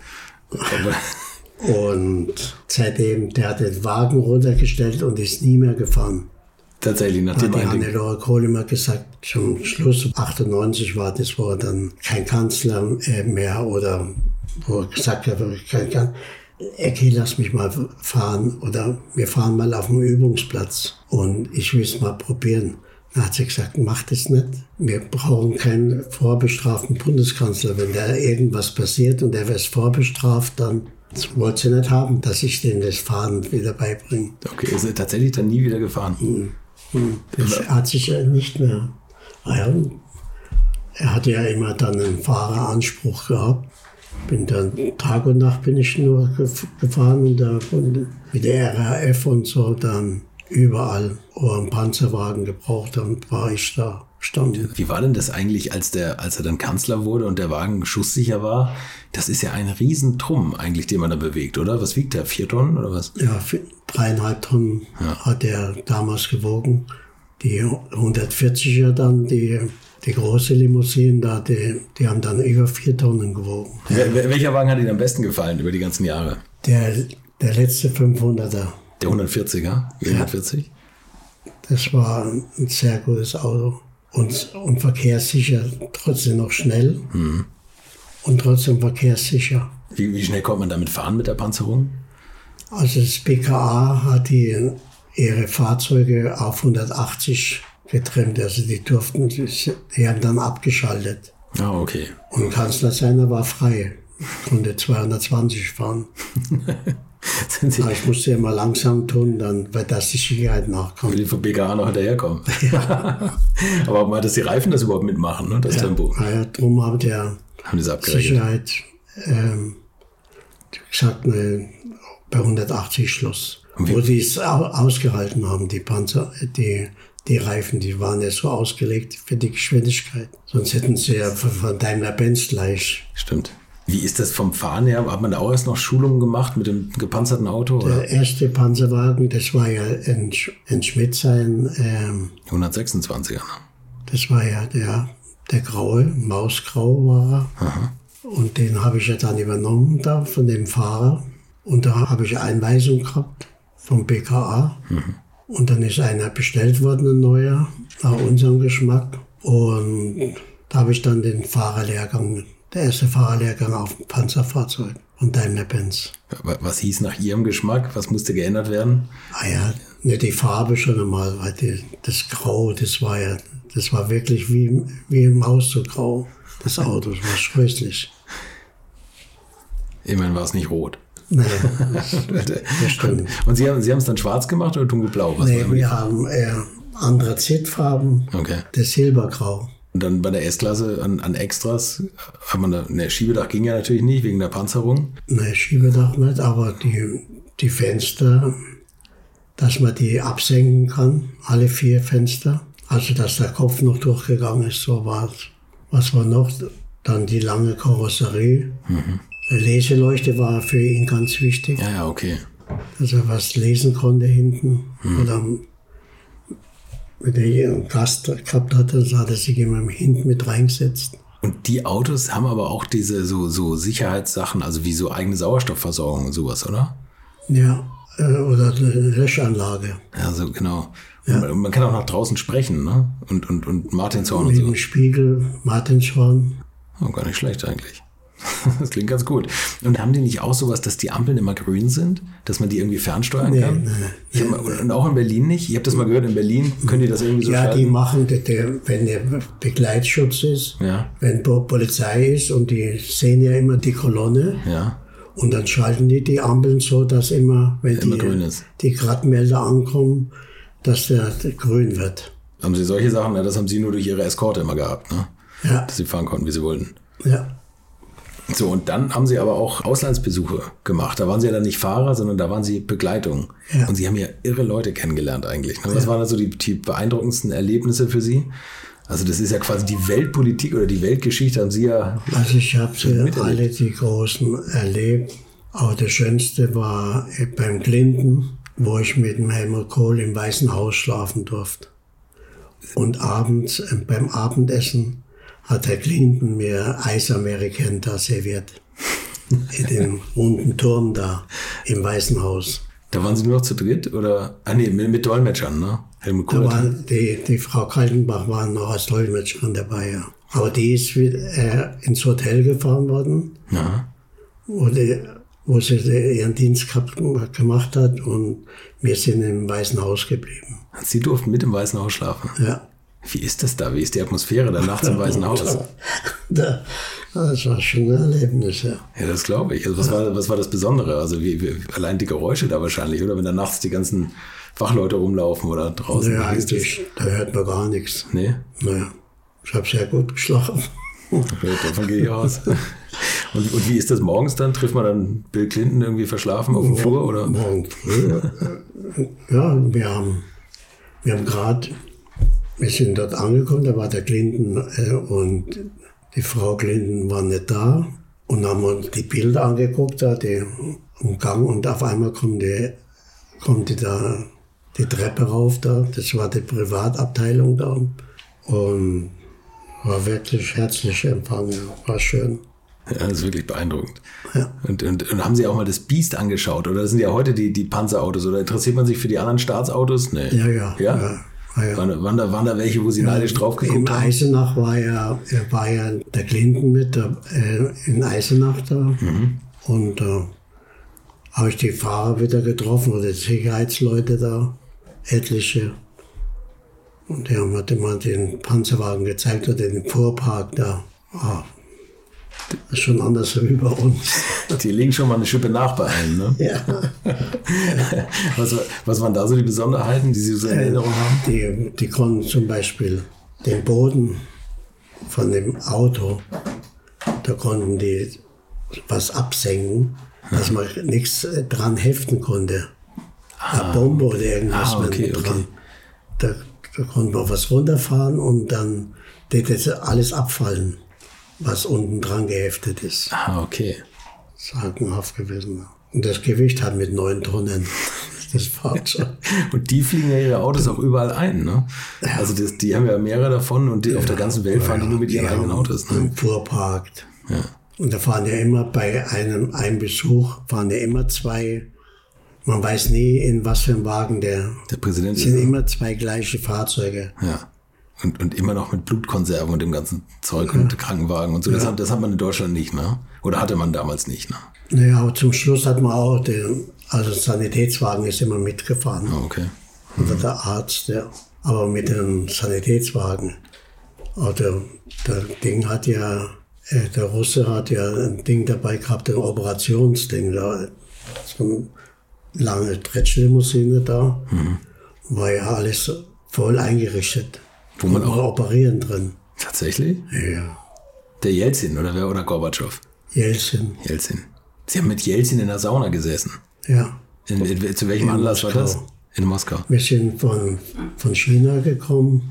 Und seitdem, der hat den Wagen runtergestellt und ist nie mehr gefahren. Tatsächlich, nachdem hat die Hannelore Kohl immer gesagt, zum Schluss achtundneunzig war das, wo er dann kein Kanzler mehr oder wo er gesagt hat, kein Kanzler. Ecki, lass mich mal fahren oder wir fahren mal auf dem Übungsplatz und ich will es mal probieren. Dann hat sie gesagt, mach das nicht. Wir brauchen keinen vorbestraften Bundeskanzler. Wenn da irgendwas passiert und er wird vorbestraft, dann wollte sie nicht haben, dass ich denen das Fahren wieder beibringe. Okay, ist er tatsächlich dann nie wieder gefahren? Mhm. Das hat sich ja nicht mehr. Naja, er hatte ja immer dann einen Fahreranspruch gehabt. Bin dann Tag und Nacht bin ich nur gefahren und, da, und mit der R A F und so dann überall, wo er einen Panzerwagen gebraucht hat, war ich da standen. Wie war denn das eigentlich, als der, als er dann Kanzler wurde und der Wagen schusssicher war? Das ist ja ein Riesentrumm eigentlich, den man da bewegt, oder? Was wiegt der? Vier Tonnen oder was? Ja, dreieinhalb Tonnen ja. hat er damals gewogen. Die hundertvierziger dann, die, die große Limousine, da, die, die haben dann über vier Tonnen gewogen. Wel- welcher Wagen hat Ihnen am besten gefallen über die ganzen Jahre? Der, der letzte fünfhunderter. Der hundertvierziger? hundertvierzig? Ja. Das war ein sehr gutes Auto. Und, und verkehrssicher, trotzdem noch schnell mhm. und trotzdem verkehrssicher. Wie, wie schnell kommt man damit fahren mit der Panzerung? Also das B K A hat die, ihre Fahrzeuge auf hundertachtzig getrimmt. Also die durften, die haben dann abgeschaltet. Ah, okay. Und Kanzler seiner war frei. Konnte zweihundertzwanzig fahren. Aber ich musste immer langsam tun, dann, weil das die Sicherheit nachkommt. Will die vom B K A noch hinterherkommen. Ja. Aber mal, dass die Reifen das überhaupt mitmachen, ne? Das ja. Tempo. Ja, darum haben der haben Sicherheit ähm, gesagt, ne, bei hundertachtzig Schluss. Wo die es ausgehalten haben, die Panzer, die, die Reifen, die waren ja so ausgelegt für die Geschwindigkeit. Sonst hätten sie ja von Daimler-Benz gleich. Stimmt. Wie ist das vom Fahren her? Hat man da auch erst noch Schulungen gemacht mit dem gepanzerten Auto? Oder? Der erste Panzerwagen, das war ja ein, ein Schmidt sein. Ähm, hundertsechsundzwanziger, ne? Das war ja der, der graue, Mausgrau war er. Aha. Und den habe ich ja dann übernommen da von dem Fahrer. Und da habe ich Einweisung gehabt vom B K A. Mhm. Und dann ist einer bestellt worden, ein neuer, nach unserem Geschmack. Und da habe ich dann den Fahrerlehrgang, der erste Fahrerlehrgang auf dem Panzerfahrzeug von Daimler-Benz. Was hieß nach Ihrem Geschmack? Was musste geändert werden? Ah ja, nicht die Farbe schon einmal, weil die, das Grau, das war ja, das war wirklich wie, wie im Haus so grau. Das Auto, das war scheußlich. Immerhin war es nicht rot. Nein, das, das stimmt. Und Sie haben, Sie haben es dann schwarz gemacht oder dunkelblau? Was nee, wir haben eher Anthrazitfarben, okay. Das Silbergrau. Und dann bei der S-Klasse an, an Extras, hat man da, ne, Schiebedach ging ja natürlich nicht, wegen der Panzerung. Ne, Schiebedach nicht, aber die, die Fenster, dass man die absenken kann, alle vier Fenster. Also, dass der Kopf noch durchgegangen ist, so war es. Was war noch? Dann die lange Karosserie. Mhm. Eine Leseleuchte war für ihn ganz wichtig. Ja, ja, okay. Dass er was lesen konnte hinten. Mhm. Oder wenn er hier einen Gast gehabt hatte, so hat er sich immer hinten mit reingesetzt. Und die Autos haben aber auch diese so, so Sicherheitssachen, also wie so eigene Sauerstoffversorgung und sowas, oder? Ja, äh, oder eine Löschanlage. Ja, so genau. Ja. Man, man kann auch nach draußen sprechen, ne? Und, und, und Martinshorn und Mit so. dem Spiegel, Martinshorn. Oh, gar nicht schlecht eigentlich. Das klingt ganz gut. Und haben die nicht auch sowas, dass die Ampeln immer grün sind? Dass man die irgendwie fernsteuern Nee, kann? nee, Ich hab mal, und auch in Berlin nicht? Ich habe das mal gehört, in Berlin können die das irgendwie so Ja, schalten? die machen, das, der, wenn der Begleitschutz ist, Ja. wenn Po- Polizei ist und die sehen ja immer die Kolonne Ja. und dann schalten die die Ampeln so, dass immer, wenn Immer die, grün ist. die Gradmelder ankommen, dass der, der grün wird. Haben sie solche Sachen? Ja, das haben sie nur durch ihre Eskorte immer gehabt, ne? Ja, Dass sie fahren konnten, wie sie wollten. ja. So, und dann haben sie aber auch Auslandsbesuche gemacht. Da waren sie ja dann nicht Fahrer, sondern da waren sie Begleitung. Ja. Und sie haben ja irre Leute kennengelernt eigentlich. Ne? Was waren da so die, die beeindruckendsten Erlebnisse für sie? Also das ist ja quasi die Weltpolitik oder die Weltgeschichte haben sie ja... Also ich habe sie miterlebt. alle die großen erlebt. Aber das Schönste war beim Clinton, wo ich mit dem Helmut Kohl im Weißen Haus schlafen durfte. Und abends äh, beim Abendessen hat Herr Clinton mir Eisamerikaner da serviert. In dem runden Turm da im Weißen Haus. Da waren sie nur noch zu dritt oder... Ah nee, mit, mit Dolmetschern, ne? Helmut Da Kohl. war die, die Frau Kaltenbach war noch als Dolmetscherin dabei, ja. Aber die ist wieder, äh, ins Hotel gefahren worden, Ja. wo, die, wo sie ihren Dienst gehabt, gemacht hat und wir sind im Weißen Haus geblieben. Sie durften mit im Weißen Haus schlafen. Ja. Wie ist das da? Wie ist die Atmosphäre da nachts im Weißen Haus? Da, das war schon ein Erlebnis, ja. Ja, das glaube ich. Also was war, was war das Besondere? Also wie, wie, allein die Geräusche da wahrscheinlich, oder? Wenn da nachts die ganzen Wachleute rumlaufen oder draußen. Naja, Wie ist das? eigentlich, da hört man gar nichts. Nee? Naja, ich habe sehr gut geschlafen. Okay, davon gehe ich aus. Und, und wie ist das morgens dann? Trifft man dann Bill Clinton irgendwie verschlafen auf dem Flur? Oder? Morgen früh. Ja, wir haben, wir haben gerade, wir sind dort angekommen, da war der Clinton äh, und die Frau Clinton war nicht da und haben uns die Bilder angeguckt, da die im Gang und auf einmal kommt die, kommt die da die Treppe rauf da, das war die Privatabteilung da und war wirklich herzlich empfangen, war schön. Ja, das ist wirklich beeindruckend. Ja. Und, und, und haben Sie auch mal das Biest angeschaut? Oder das sind ja heute die, die Panzerautos? Oder interessiert man sich für die anderen Staatsautos? Nee. Ja, ja. Ja? ja, ja, ja. Waren, waren, da, waren da welche, wo Sie neidisch drauf In geguckt haben? Eisenach war ja, war ja der Clinton mit der, äh, in Eisenach da. Mhm. Und da äh, habe ich die Fahrer wieder getroffen oder die Sicherheitsleute da, etliche. Und die haben mir immer den Panzerwagen gezeigt oder den Fuhrpark da. Ah, das ist schon anders wie bei uns. Die legen schon mal eine Schippe nach bei einem, ne? Ja. Was, was waren da so die Besonderheiten, die Sie so in Erinnerung haben? Die, die konnten zum Beispiel den Boden von dem Auto, da konnten die was absenken, dass man nichts dran heften konnte. Eine Bombe oder irgendwas Ah, okay, dran. okay. Da, da konnte man was runterfahren und dann hätte das alles abfallen, was unten dran geheftet ist. Ah, okay. Sagenhaft gewesen. Und das Gewicht hat mit neun Tonnen das Fahrzeug. Und die fliegen ja ihre Autos auch überall ein, ne? Ja. Also das, die haben ja mehrere davon und die auf der ganzen Welt fahren die nur mit ihren Ja, eigenen Autos, ne? Im Fuhrpark. Ja. Und da fahren ja immer bei einem, einem Besuch, fahren ja immer zwei, man weiß nie, in was für einem Wagen der, Der Präsident sind ist, immer zwei gleiche Fahrzeuge. ja. Und, und immer noch mit Blutkonserven und dem ganzen Zeug und Krankenwagen und so. Das, Ja. hat, das hat man in Deutschland nicht, ne? Oder hatte man damals nicht, ne? Naja, aber zum Schluss hat man auch den, also Sanitätswagen ist immer mitgefahren. Ah, okay. Oder der Arzt, ja. Aber mit dem Sanitätswagen. Aber der, der Ding hat ja, äh, der Russe hat ja ein Ding dabei gehabt, ein Operationsding da. So eine lange Tretschlimousine da. Mhm. War ja alles voll eingerichtet. Wo man Konnte auch- operieren drin. Tatsächlich? Ja. Der Jelzin oder wer? Oder Gorbatschow? Jelzin. Jelzin. Sie haben mit Jelzin in der Sauna gesessen. Ja. In, in, zu welchem In Anlass war das? Moskau. In Moskau. Wir sind von, von China gekommen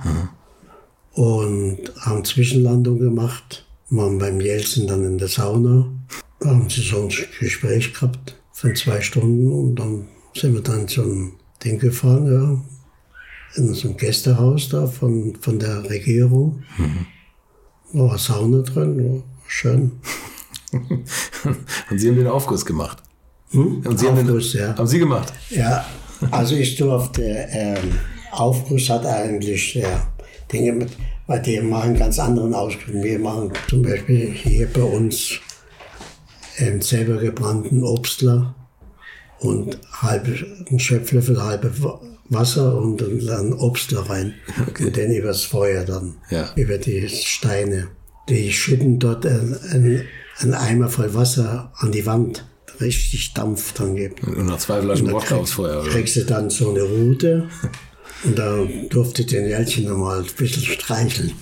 und haben Zwischenlandung gemacht. Waren beim Jelzin dann in der Sauna. Da haben sie so ein Gespräch gehabt von zwei Stunden und dann sind wir dann zum Ding gefahren, ja, in so ein Gästehaus da von, von der Regierung. War Sauna drin, war schön. Und Sie haben den Aufguss gemacht? Hm? Und Sie Aufguss, haben, den, ja. haben Sie gemacht? Ja, also ich durfte, ähm, Aufguss hat eigentlich ja, Dinge mit, weil die machen einen ganz anderen Ausguss. Wir machen zum Beispiel hier bei uns ähm, selber gebrannten Obstler und halb, einen Schöpflöffel, halbe Wasser und dann Obstler rein. Okay. Und dann übers Feuer dann, ja. über die Steine. Die schütten dort einen ein Eimer voll Wasser an die Wand. Richtig Dampf dran gibt. Und noch zwei Flaschen Wodka aufs Feuer, oder? Kriegst du dann so eine Rute und da durfte ich den Jällchen nochmal ein bisschen streicheln.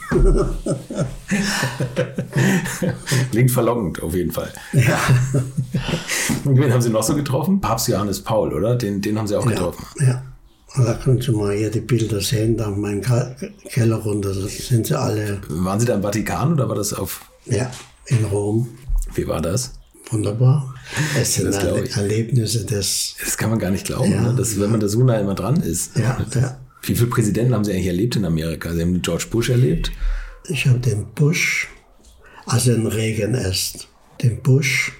Klingt verlockend, auf jeden Fall. Ja. Und wen haben Sie noch so getroffen? Papst Johannes Paul, oder? Den, den haben Sie auch ja, getroffen. Ja. Und da können Sie mal hier die Bilder sehen, da in meinem Keller runter, da sind sie alle. Waren Sie da im Vatikan oder war das auf? Ja, in Rom. Wie war das? Wunderbar. Es sind das alle Erlebnisse des... Das kann man gar nicht glauben, ja, ne? Dass, wenn man da so nah immer dran ist. Ja, ja. Wie viele Präsidenten haben Sie eigentlich erlebt in Amerika? Sie haben George Bush erlebt? Ich habe den Bush, also den Reagan erst, den Bush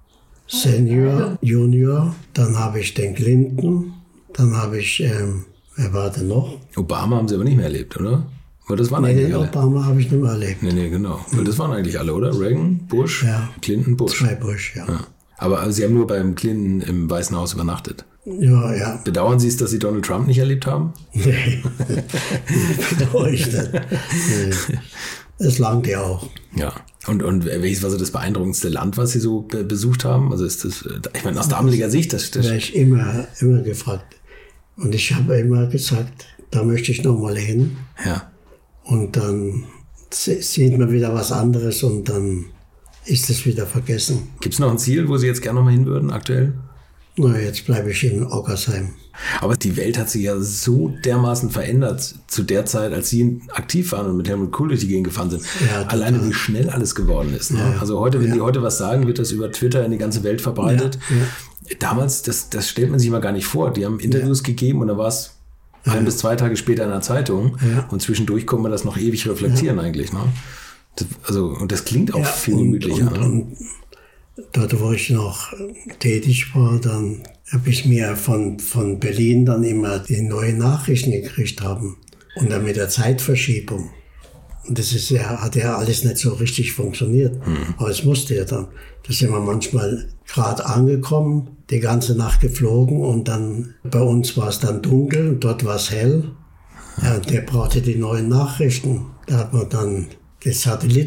Senior, Junior, dann habe ich den Clinton, dann habe ich, ähm, wer war denn noch? Obama haben Sie aber nicht mehr erlebt, oder? Weil das waren nee, eigentlich den alle. Obama habe ich nicht mehr erlebt. Nee, nee, genau. Weil das waren eigentlich alle, oder? Reagan, Bush, ja. Clinton, Bush. Zwei Bush, ja. ja. Aber also Sie haben nur beim Clinton im Weißen Haus übernachtet. Ja, ja. Bedauern Sie es, dass Sie Donald Trump nicht erlebt haben? Nee, bedauere ich nicht. Nee. Es langt ja auch. Ja. Und, und welches war so das beeindruckendste Land, was Sie so be- besucht haben? Also ist das, ich meine, aus damaliger Sicht, das, das wäre ich immer, immer gefragt. Und ich habe immer gesagt, da möchte ich nochmal hin. Ja. Und dann sieht man wieder was anderes und dann ist es wieder vergessen. Gibt es noch ein Ziel, wo Sie jetzt gerne nochmal hin würden, aktuell? Na, jetzt bleibe ich in Oggersheim. Aber die Welt hat sich ja so dermaßen verändert zu der Zeit, als Sie aktiv waren und mit Helmut Kohl durch die Gegend gefahren sind. Ja, alleine wie schnell alles geworden ist. Ne? Ja, also heute, wenn ja. die heute was sagen, wird das über Twitter in die ganze Welt verbreitet. Ja, ja. Damals, das, das stellt man sich mal gar nicht vor. Die haben Interviews ja. gegeben und da war es ja. ein bis zwei Tage später in der Zeitung. Ja. Und zwischendurch kann man das noch ewig reflektieren ja. eigentlich. Ne? Das, also, und das klingt auch ja, viel gemütlicher. Und, und, dort, wo ich noch tätig war, dann habe ich mir von, von Berlin dann immer die neuen Nachrichten gekriegt haben. Und dann mit der Zeitverschiebung. Und das ist ja, hat ja alles nicht so richtig funktioniert. Mhm. Aber es musste ja dann. Da sind wir manchmal gerade angekommen, die ganze Nacht geflogen und dann, bei uns war es dann dunkel und dort war es hell. Ja, der brauchte die neuen Nachrichten. Da hat man dann das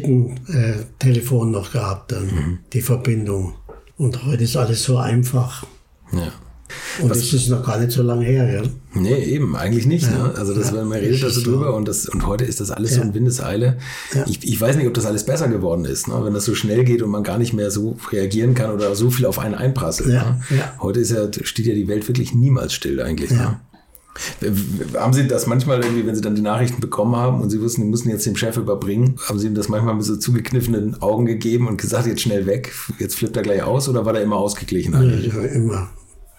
Satellitentelefon noch gehabt, dann mhm. die Verbindung. Und heute ist alles so einfach. Ja. Und das ist noch gar nicht so lange her, ja? Nee, eben, eigentlich nicht. Ja. Ne? Also das, ja. man redet da so drüber und, das, und heute ist das alles ja. so in Windeseile. Ja. Ich, ich weiß nicht, ob das alles besser geworden ist, ne? Wenn das so schnell geht und man gar nicht mehr so reagieren kann oder so viel auf einen einprasselt. Ja. Ne? Ja. Heute ist ja, steht ja die Welt wirklich niemals still eigentlich. Ja. Ne? Haben Sie das manchmal irgendwie, wenn Sie dann die Nachrichten bekommen haben und Sie wussten, Sie müssen jetzt dem Chef überbringen, haben Sie ihm das manchmal mit so zugekniffenen Augen gegeben und gesagt, jetzt schnell weg, jetzt flippt er gleich aus oder war der immer ausgeglichen eigentlich? Ja, immer.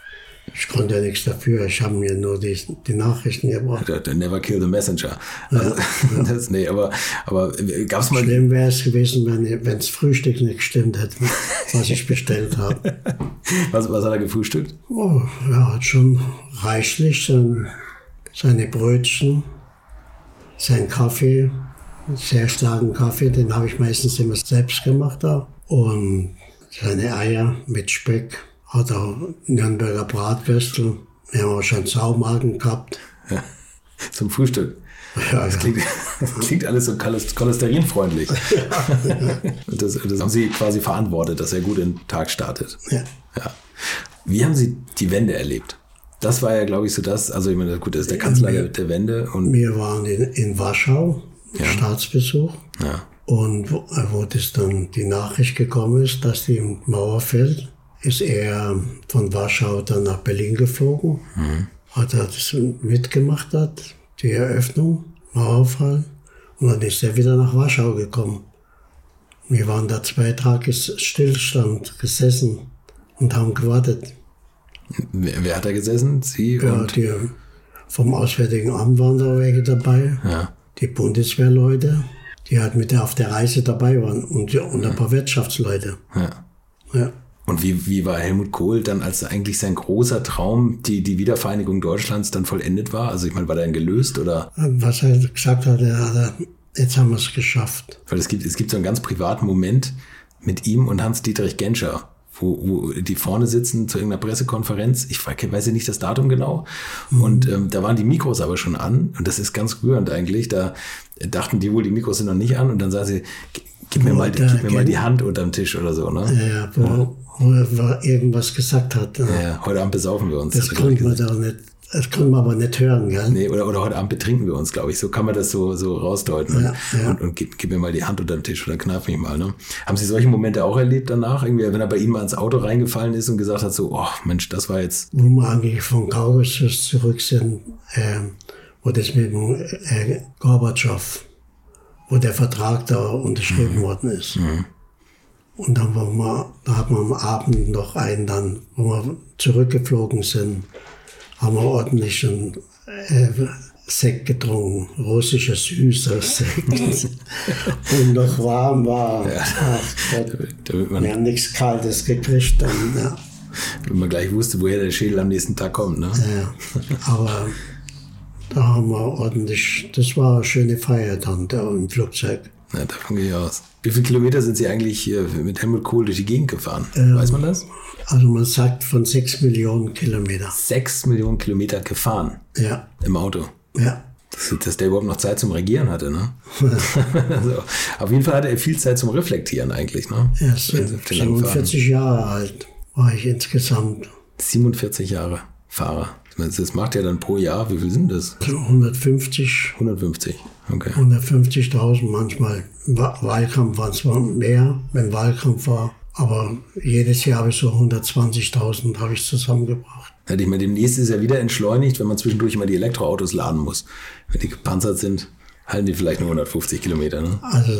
Ich konnte ja nichts dafür, ich habe mir nur die, die Nachrichten gebracht. Never kill the messenger. Also, ja, ja. Das, nee, aber, aber gab's mal... Schlimm wäre es gewesen, wenn das Frühstück nicht gestimmt hätte, was ich bestellt habe. Was, was hat er gefrühstückt? Oh, er hat schon reichlich sein, seine Brötchen, seinen Kaffee, einen sehr starken Kaffee, den habe ich meistens immer selbst gemacht da. Und seine Eier mit Speck. Hat auch Nürnberger Bratwürstel. Wir haben auch schon Saumagen gehabt. Ja, zum Frühstück. Ja, das, ja. klingt, das klingt alles so cholesterinfreundlich. Ja, ja. Das, das haben Sie quasi verantwortet, dass er gut in den Tag startet. Ja. Ja. Wie haben Sie die Wende erlebt? Das war ja, glaube ich, so das. Also, ich meine, gut, das ist der Kanzler wir, der Wende. Und wir waren in, in Warschau, ja. Staatsbesuch. Ja. Und wo, wo das dann die Nachricht gekommen ist, dass die Mauer fällt, ist er von Warschau dann nach Berlin geflogen, mhm. hat er das mitgemacht, hat, die Eröffnung, Mauerfall, und dann ist er wieder nach Warschau gekommen. Wir waren da zwei Tage Stillstand gesessen und haben gewartet. Wer, wer hat da gesessen? Sie ja, und? Die vom Auswärtigen Amt waren da welche dabei, ja. die Bundeswehrleute, die halt mit der auf der Reise dabei waren und, und ein paar Wirtschaftsleute. Ja. Ja. Und wie, wie war Helmut Kohl dann, als eigentlich sein großer Traum, die, die Wiedervereinigung Deutschlands, dann vollendet war? Also ich meine, war der dann gelöst oder? Was er gesagt hat, er, jetzt haben wir es geschafft. Weil es gibt, es gibt so einen ganz privaten Moment mit ihm und Hans-Dietrich Genscher, wo, wo die vorne sitzen zu irgendeiner Pressekonferenz. Ich weiß ja nicht das Datum genau. Mhm. Und ähm, da waren die Mikros aber schon an. Und das ist ganz rührend eigentlich. Da dachten die wohl, die Mikros sind noch nicht an. Und dann sagen sie, gib mir, mal, gib mir mal die Hand unterm Tisch oder so. Ne? Ja, wo, ja. wo er irgendwas gesagt hat. Ja, ja, heute Abend besaufen wir uns. Das, das konnte man da nicht. Das konnte man aber nicht hören, gell? Nee, oder, oder heute Abend betrinken wir uns, glaube ich. So kann man das so, so rausdeuten. Ja, ja. Und, und gib, gib mir mal die Hand unter den Tisch oder kneif mich mal. Ne? Haben Sie solche Momente auch erlebt danach? Irgendwie, wenn er bei Ihnen mal ins Auto reingefallen ist und gesagt hat, so, oh Mensch, das war jetzt... Wo wir eigentlich von Kaukasus zurück sind, äh, wo das mit dem äh, Gorbatschow, wo der Vertrag da unterschrieben mhm. worden ist. Mhm. Und dann waren wir, da haben wir am Abend noch einen dann, wo wir zurückgeflogen sind, haben wir ordentlich einen äh, Sekt getrunken, russischer süßer Sekt. Und noch warm war. Ja. Ach Gott, da wird man, wir haben nichts Kaltes gekriegt. Dann, ja. Wenn man gleich wusste, woher der Schädel am nächsten Tag kommt. Ne? Ja, aber da haben wir ordentlich, das war eine schöne Feier dann, da im Flugzeug. Ja, davon gehe ich aus. Wie viele Kilometer sind Sie eigentlich mit Helmut Kohl durch die Gegend gefahren? Ähm, Weiß man das? Also man sagt von sechs Millionen Kilometer. Sechs Millionen Kilometer gefahren? Ja. Im Auto? Ja. Dass, dass der überhaupt noch Zeit zum Regieren hatte, ne? Also, auf jeden Fall hatte er viel Zeit zum Reflektieren eigentlich, ne? Ja, siebenundvierzig Jahre alt war ich insgesamt. siebenundvierzig Jahre Fahrer. Das macht ja dann pro Jahr, wie viel sind das? Also hundertfünfzig. hundertfünfzig, okay. hundertfünfzigtausend manchmal. Im Wahlkampf waren es mehr, wenn Wahlkampf war. Aber jedes Jahr habe ich so hundertzwanzigtausend habe ich zusammengebracht. Ja, ich meine, demnächst ist ja wieder entschleunigt, wenn man zwischendurch immer die Elektroautos laden muss. Wenn die gepanzert sind, halten die vielleicht nur hundertfünfzig Kilometer, ne? Also,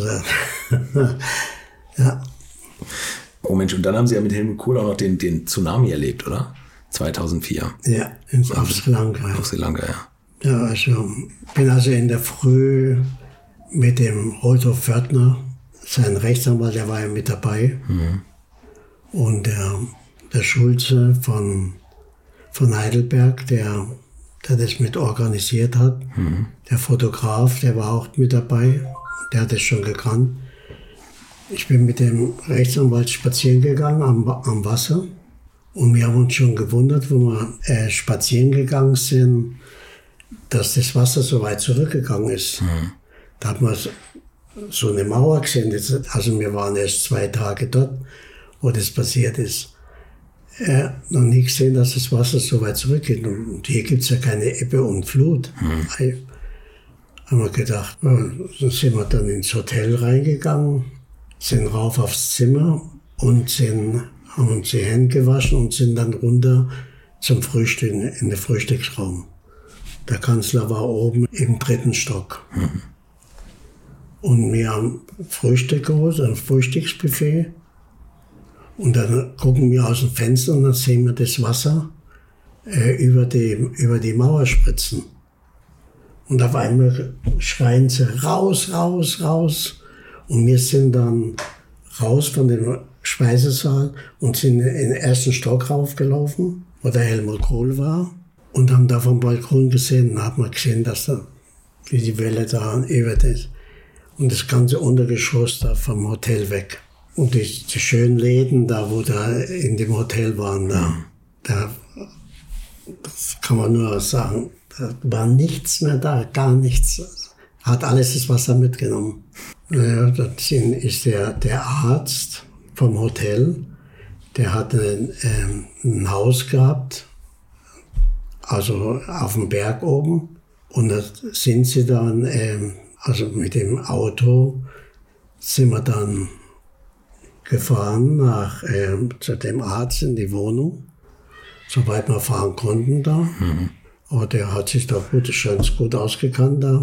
ja. Oh Mensch, und dann haben Sie ja mit Helmut Kohl auch noch den, den Tsunami erlebt, oder? zweitausendvier. Ja, in, auf Sri Lanka. Auf Sri Lanka, ja. Ja, also bin also in der Früh mit dem Rolf Pförtner, sein Rechtsanwalt, der war ja mit dabei. Mhm. Und der, der Schulze von, von Heidelberg, der, der das mit organisiert hat, mhm. der Fotograf, der war auch mit dabei, der hat es schon gekannt. Ich bin mit dem Rechtsanwalt spazieren gegangen am, am Wasser. Und wir haben uns schon gewundert, wo wir äh, spazieren gegangen sind, dass das Wasser so weit zurückgegangen ist. Mhm. Da hat man so, so eine Mauer gesehen. Also wir waren erst zwei Tage dort, wo das passiert ist. Äh, noch nie gesehen, dass das Wasser so weit zurückgeht. Und hier gibt es ja keine Ebbe und Flut. Mhm. Da haben wir gedacht, ja, so sind wir dann ins Hotel reingegangen, sind rauf aufs Zimmer und sind... haben uns die Hände gewaschen und sind dann runter zum Frühstück in den Frühstücksraum. Der Kanzler war oben im dritten Stock. Mhm. Und wir haben Frühstück geholt, ein Frühstücksbuffet. Und dann gucken wir aus dem Fenster und dann sehen wir das Wasser äh, über, die, über die Mauer spritzen. Und auf einmal schreien sie raus, raus, raus. Und wir sind dann raus von dem Speisesaal und sind in den ersten Stock raufgelaufen, wo der Helmut Kohl war, und haben da vom Balkon gesehen, und haben wir gesehen, dass da, wie die Welle da über das, und das ganze Untergeschoss da vom Hotel weg. Und die, die schönen Läden da, wo da in dem Hotel waren, da, da, das kann man nur sagen, da war nichts mehr da, gar nichts. Hat alles das Wasser mitgenommen. Ja, dann ist der, der Arzt vom Hotel, der hat ein, ähm, ein Haus gehabt, also auf dem Berg oben. Und da sind sie dann, ähm, also mit dem Auto sind wir dann gefahren nach, ähm, zu dem Arzt in die Wohnung, soweit wir fahren konnten da. Mhm. Aber der hat sich da gut, ganz gut ausgekannt da.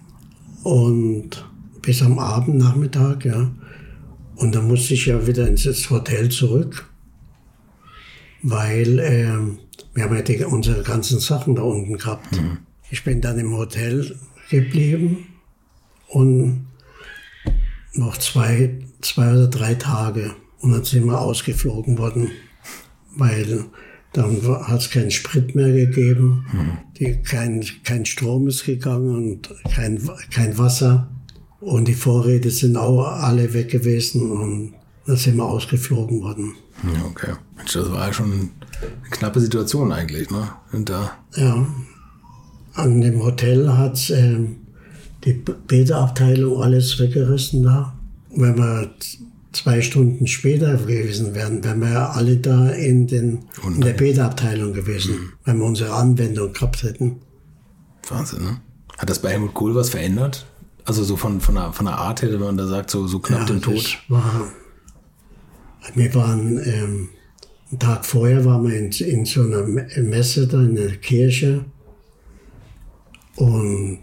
Und bis am Abend, Nachmittag, ja. Und dann musste ich ja wieder ins Hotel zurück, weil äh, wir haben ja die, unsere ganzen Sachen da unten gehabt. Mhm. Ich bin dann im Hotel geblieben und noch zwei, zwei oder drei Tage. Und dann sind wir ausgeflogen worden, weil dann hat es keinen Sprit mehr gegeben, mhm. die, kein, kein Strom ist gegangen und kein, kein Wasser. Und die Vorräte sind auch alle weg gewesen und dann sind wir ausgeflogen worden. Ja, okay. Das war ja schon eine knappe Situation eigentlich, ne? Und da ja, an dem Hotel hat äh, die Bäderabteilung alles weggerissen da. Wenn wir zwei Stunden später gewesen wären, wären wir alle da in, den, in der Bäderabteilung gewesen, mhm. wenn wir unsere Anwendung gehabt hätten. Wahnsinn, ne? Hat das bei Helmut Kohl was verändert? Also so von, von, der, von der Art her, wenn man da sagt, so, so knapp ja, den Tod? War, wir waren, ähm, einen Tag vorher waren wir in, in so einer Messe da in der Kirche und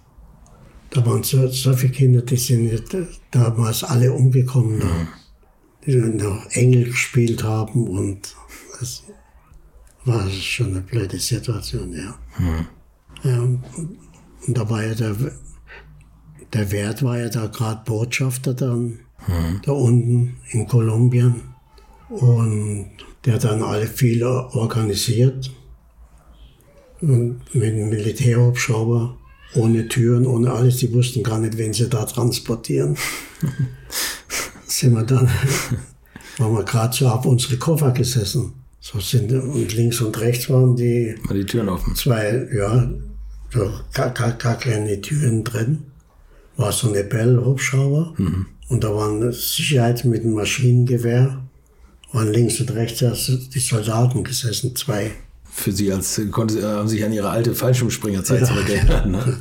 da waren so, so viele Kinder, die sind damals alle umgekommen, mhm. die noch Engel gespielt haben und das war schon eine blöde Situation, ja. Mhm. Ja, und, und da war ja der, der Wert war ja da gerade Botschafter dann, mhm. da unten in Kolumbien und der hat dann alle viel organisiert und mit dem Militärhubschrauber. Ohne Türen, ohne alles. Die wussten gar nicht, wen sie da transportieren. sind wir dann, waren wir gerade so auf unsere Koffer gesessen. So sind, und links und rechts waren die, war die Türen offen. Zwei, ja, so gar, gar, gar keine Türen drin. War so eine Bell-Hubschrauber. Mhm. Und da waren Sicherheit mit einem Maschinengewehr. Waren links und rechts die Soldaten gesessen, zwei. Für Sie als konnte, haben sich an Ihre alte Fallschirmspringerzeit ja, zurückerinnert. Ne?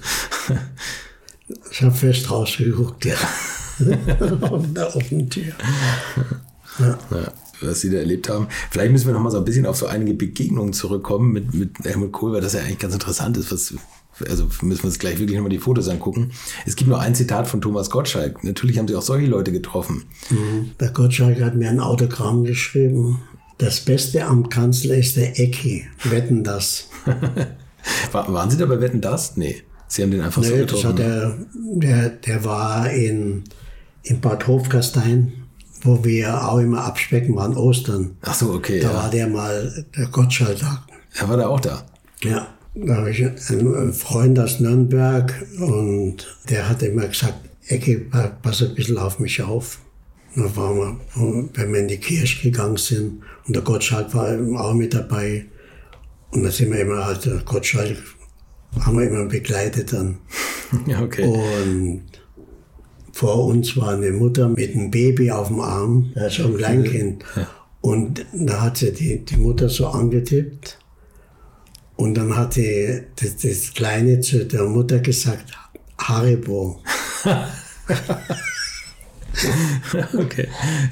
Ich habe fest rausgeguckt, ja. auf der offenen Tür. Ja. Ja, was Sie da erlebt haben. Vielleicht müssen wir noch mal so ein bisschen auf so einige Begegnungen zurückkommen mit, mit Helmut Kohl, weil das ja eigentlich ganz interessant ist. Was, also müssen wir uns gleich wirklich nochmal die Fotos angucken. Es gibt noch ein Zitat von Thomas Gottschalk. Natürlich haben Sie auch solche Leute getroffen. Mhm. Der Gottschalk hat mir ein Autogramm geschrieben. Das Beste am Kanzler ist der Ecki. Wetten das. War, waren Sie da bei Wetten das? Nee. Sie haben den einfach nee, so getroffen. Das hat der, der, der war in, in Bad Hofgastein, wo wir auch immer abspecken waren, Ostern. Ach so, okay. Da ja. war der mal, der Gottschalk da. Er war da auch da? Ja. Da habe ich einen Freund aus Nürnberg und der hat immer gesagt, Ecki, pass ein bisschen auf mich auf. Da waren wir, wenn wir in die Kirche gegangen sind und der Gottschalk war auch mit dabei und da sind wir immer halt, der Gottschalk haben wir immer begleitet dann. Ja, okay. Und vor uns war eine Mutter mit einem Baby auf dem Arm, das ist schon ein Kleinkind. Ja. Und da hat sie die, die Mutter so angetippt und dann hat die, das, das Kleine zu der Mutter gesagt, Haribo. Okay.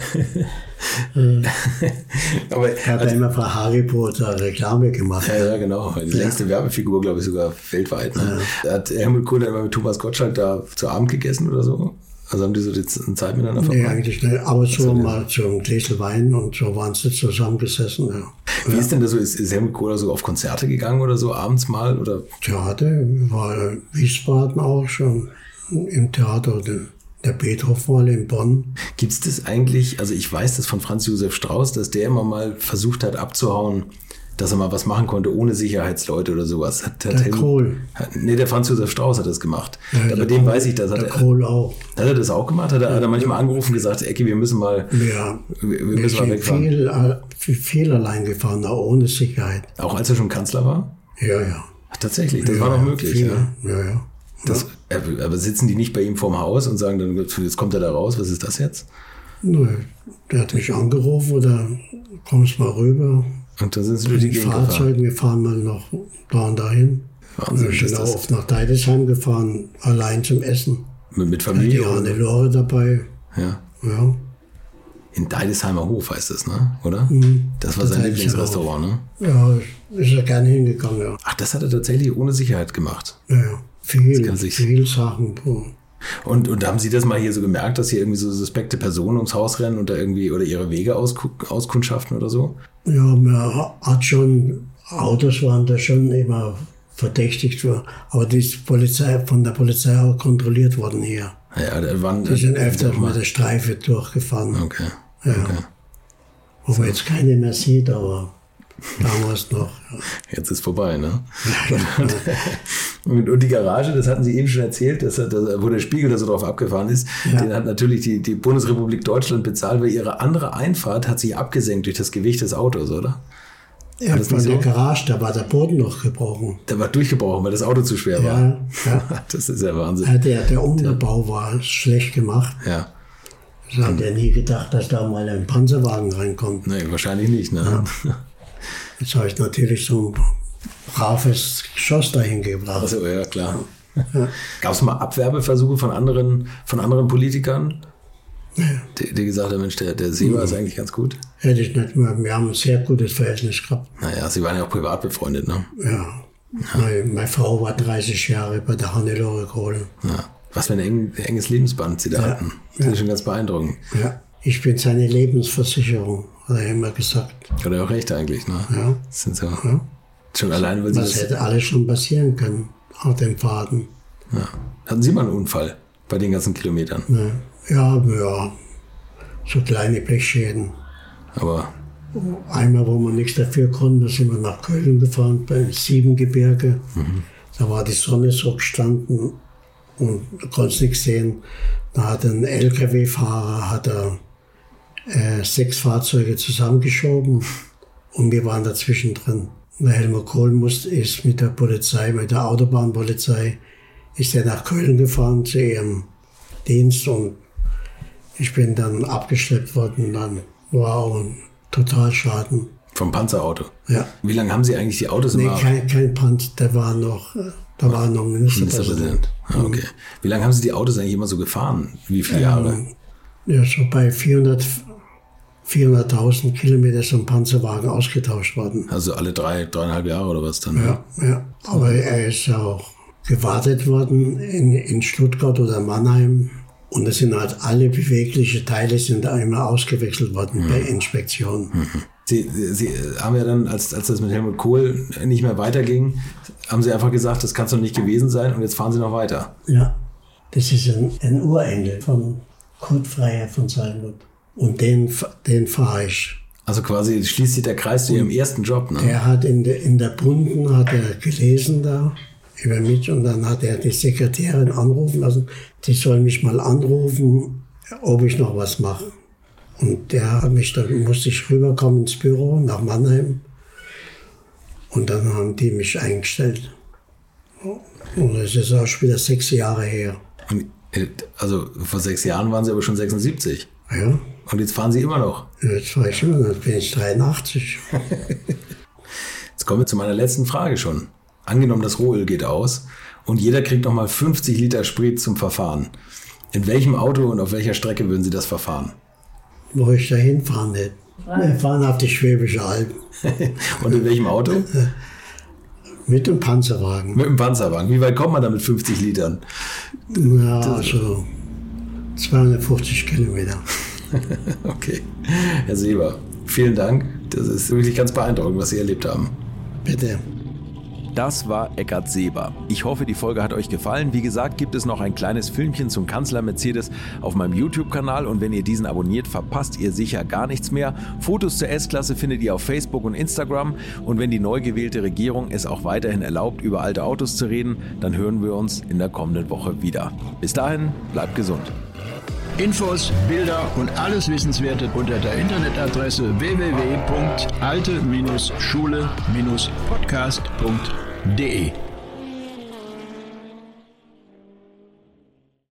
Aber er hat also, immer für Haribo da Reklame gemacht. Ja, ja, genau. Die ja. längste Werbefigur, glaube ich, sogar weltweit. Ne? Ja. Hat Helmut Kohl dann immer mit Thomas Gottschalk da zu Abend gegessen oder so? Also haben die so die Zeit miteinander verbracht? Nee, eigentlich nicht. Aber so mal zum Gläsel Wein und so waren sie zusammengesessen. Ja. Wie ja. ist denn das so? Ist, ist Helmut Kohl so auf Konzerte gegangen oder so abends mal? Oder? Theater, war Wiesbaden auch schon im Theater. Der Beethoven in Bonn. Gibt es das eigentlich, also ich weiß das von Franz Josef Strauß, dass der immer mal versucht hat abzuhauen, dass er mal was machen konnte ohne Sicherheitsleute oder sowas. Hat, hat der Helmut, Kohl. Hat, nee, der Franz Josef Strauß hat das gemacht. Ja, aber dem Kohl, weiß ich das. Hat der er, Kohl auch. Hat er das auch gemacht? Hat er, hat er manchmal angerufen und gesagt, Ecki, wir müssen mal, ja, wir, wir müssen mal wegfahren? Viel, viel, viel allein gefahren, auch ohne Sicherheit. Auch als er schon Kanzler war? Ja, ja. Ach, tatsächlich, das ja, war noch möglich. Viel, ja, ja. ja. Das, ja. Aber sitzen die nicht bei ihm vorm Haus und sagen dann, jetzt kommt er da raus, was ist das jetzt? Nö, der hat mich angerufen oder kommst mal rüber. Und dann sind sie durch die Gegend Fahrzeugen, wir fahren mal noch da und dahin. Wahnsinn, wir sind auch oft nach Deidesheim gefahren, allein zum Essen. Mit, mit Familie? Die Hannelore dabei. Ja. Ja. In Deidesheimer Hof heißt das, ne? Oder? Mhm. Das war sein Lieblingsrestaurant, ne? Ja, ist er gerne hingegangen, ja. Ach, das hat er tatsächlich ohne Sicherheit gemacht? Ja, ja. Viel, viel Sachen. Und, und haben Sie das mal hier so gemerkt, dass hier irgendwie so suspekte Personen ums Haus rennen und da irgendwie oder ihre Wege ausku- auskundschaften oder so? Ja, man hat schon, Autos waren da schon immer verdächtigt, aber die ist Polizei, von der Polizei auch kontrolliert worden hier. Ja, da waren, die sind öfters mit der Streife durchgefahren. Okay. Ja. okay. Wo man jetzt keine mehr sieht, aber damals noch. Ja. Jetzt ist vorbei, ne? und, und die Garage, das hatten Sie eben schon erzählt, dass, dass, wo der Spiegel da so drauf abgefahren ist, ja. den hat natürlich die, die Bundesrepublik Deutschland bezahlt, weil ihre andere Einfahrt hat sich abgesenkt durch das Gewicht des Autos, oder? Ja, von der so? Garage, da war der Boden noch gebrochen. Der war durchgebrochen, weil das Auto zu schwer war. Ja, ja. Das ist ja Wahnsinn. Ja, der, der Unterbau war schlecht gemacht. Ja. Das hat er nie gedacht, dass da mal ein Panzerwagen reinkommt. Nee, wahrscheinlich nicht, ne? Ja. Jetzt habe ich natürlich so ein braves Geschoss dahin gebracht. Also, ja, klar. Ja. Gab es mal Abwerbeversuche von anderen, von anderen Politikern? Ja. Die, die gesagt haben, Mensch, der, der Seeber mhm. ist eigentlich ganz gut? Hätte ich nicht mehr. Wir haben ein sehr gutes Verhältnis gehabt. Naja, Sie waren ja auch privat befreundet, ne? Ja. ja. Meine, meine Frau war dreißig Jahre bei der Hannelore Kohl. Ja. Was für ein eng, enges Lebensband Sie da ja. hatten. Das ja. ist schon ganz beeindruckend. Ja. Ich bin seine Lebensversicherung, hat er immer gesagt. Hat er auch recht eigentlich, ne? Ja. Das sind so. Ja. Schon alleine, weil Sie das das hätte alles schon passieren können auf dem Faden. Ja. Hatten Sie mal einen Unfall bei den ganzen Kilometern? Ja. Ja, ja, so kleine Blechschäden. Aber einmal, wo wir nichts dafür konnten, da sind wir nach Köln gefahren, beim Siebengebirge. Mhm. Da war die Sonne so gestanden und du konntest nichts sehen. Da hat ein L K W-Fahrer hat er, äh, sechs Fahrzeuge zusammengeschoben und wir waren dazwischen drin. Der Helmut Kohl musste, ist mit der Polizei, mit der Autobahnpolizei, ist er nach Köln gefahren zu ihrem Dienst und ich bin dann abgeschleppt worden, dann war auch ein Totalschaden. Vom Panzerauto? Ja. Wie lange haben Sie eigentlich die Autos nee, immer? Nee, kein, kein Panzer, der war noch, da war noch Ministerpräsident. Ministerpräsident. Ah, okay. Wie lange haben Sie die Autos eigentlich immer so gefahren? Wie viele Jahre? Ähm, ja, so bei vierhundert, vierhunderttausend Kilometer ist so ein Panzerwagen ausgetauscht worden. Also alle drei, dreieinhalb Jahre oder was dann? Ja, ja. Aber er ist auch gewartet worden in, in Stuttgart oder Mannheim. Und es sind halt alle bewegliche Teile sind da immer ausgewechselt worden mhm. bei Inspektionen. Mhm. Sie, Sie haben ja dann, als, als das mit Helmut Kohl nicht mehr weiterging, haben Sie einfach gesagt, das kann es doch nicht gewesen sein und jetzt fahren Sie noch weiter. Ja, das ist ein, ein Urengel von Kurt Freiherr von Salmut. Und den, den fahre ich. Also quasi schließt sich der Kreis zu Ihrem ersten Job, ne? Er hat in der, in der Bunden hat er gelesen da über mich und dann hat er die Sekretärin anrufen lassen, die soll mich mal anrufen, ob ich noch was mache. Und der hat mich, dann musste ich rüberkommen ins Büro nach Mannheim und dann haben die mich eingestellt. Und das ist auch schon wieder sechs Jahre her. Und, also vor sechs Jahren waren Sie aber schon sechsundsiebzig. Ja. Und jetzt fahren Sie immer noch? Jetzt fahre ich immer noch, jetzt bin ich dreiundachtzig. Jetzt kommen wir zu meiner letzten Frage schon. Angenommen, das Rohöl geht aus und jeder kriegt nochmal fünfzig Liter Sprit zum Verfahren. In welchem Auto und auf welcher Strecke würden Sie das verfahren? Wo ich da hinfahren will. Wir fahren auf die Schwäbische Alb. Und in welchem Auto? Mit dem Panzerwagen. Mit dem Panzerwagen. Wie weit kommt man da mit fünfzig Litern? Ja, also zweihundertfünfzig Kilometer. Okay. Herr Seeber, vielen Dank. Das ist wirklich ganz beeindruckend, was Sie erlebt haben. Bitte. Das war Eckhard Seeber. Ich hoffe, die Folge hat euch gefallen. Wie gesagt, gibt es noch ein kleines Filmchen zum Kanzler Mercedes auf meinem YouTube-Kanal und wenn ihr diesen abonniert, verpasst ihr sicher gar nichts mehr. Fotos zur S-Klasse findet ihr auf Facebook und Instagram und wenn die neu gewählte Regierung es auch weiterhin erlaubt, über alte Autos zu reden, dann hören wir uns in der kommenden Woche wieder. Bis dahin, bleibt gesund. Infos, Bilder und alles Wissenswerte unter der Internetadresse w w w punkt alte Schule Podcast punkt de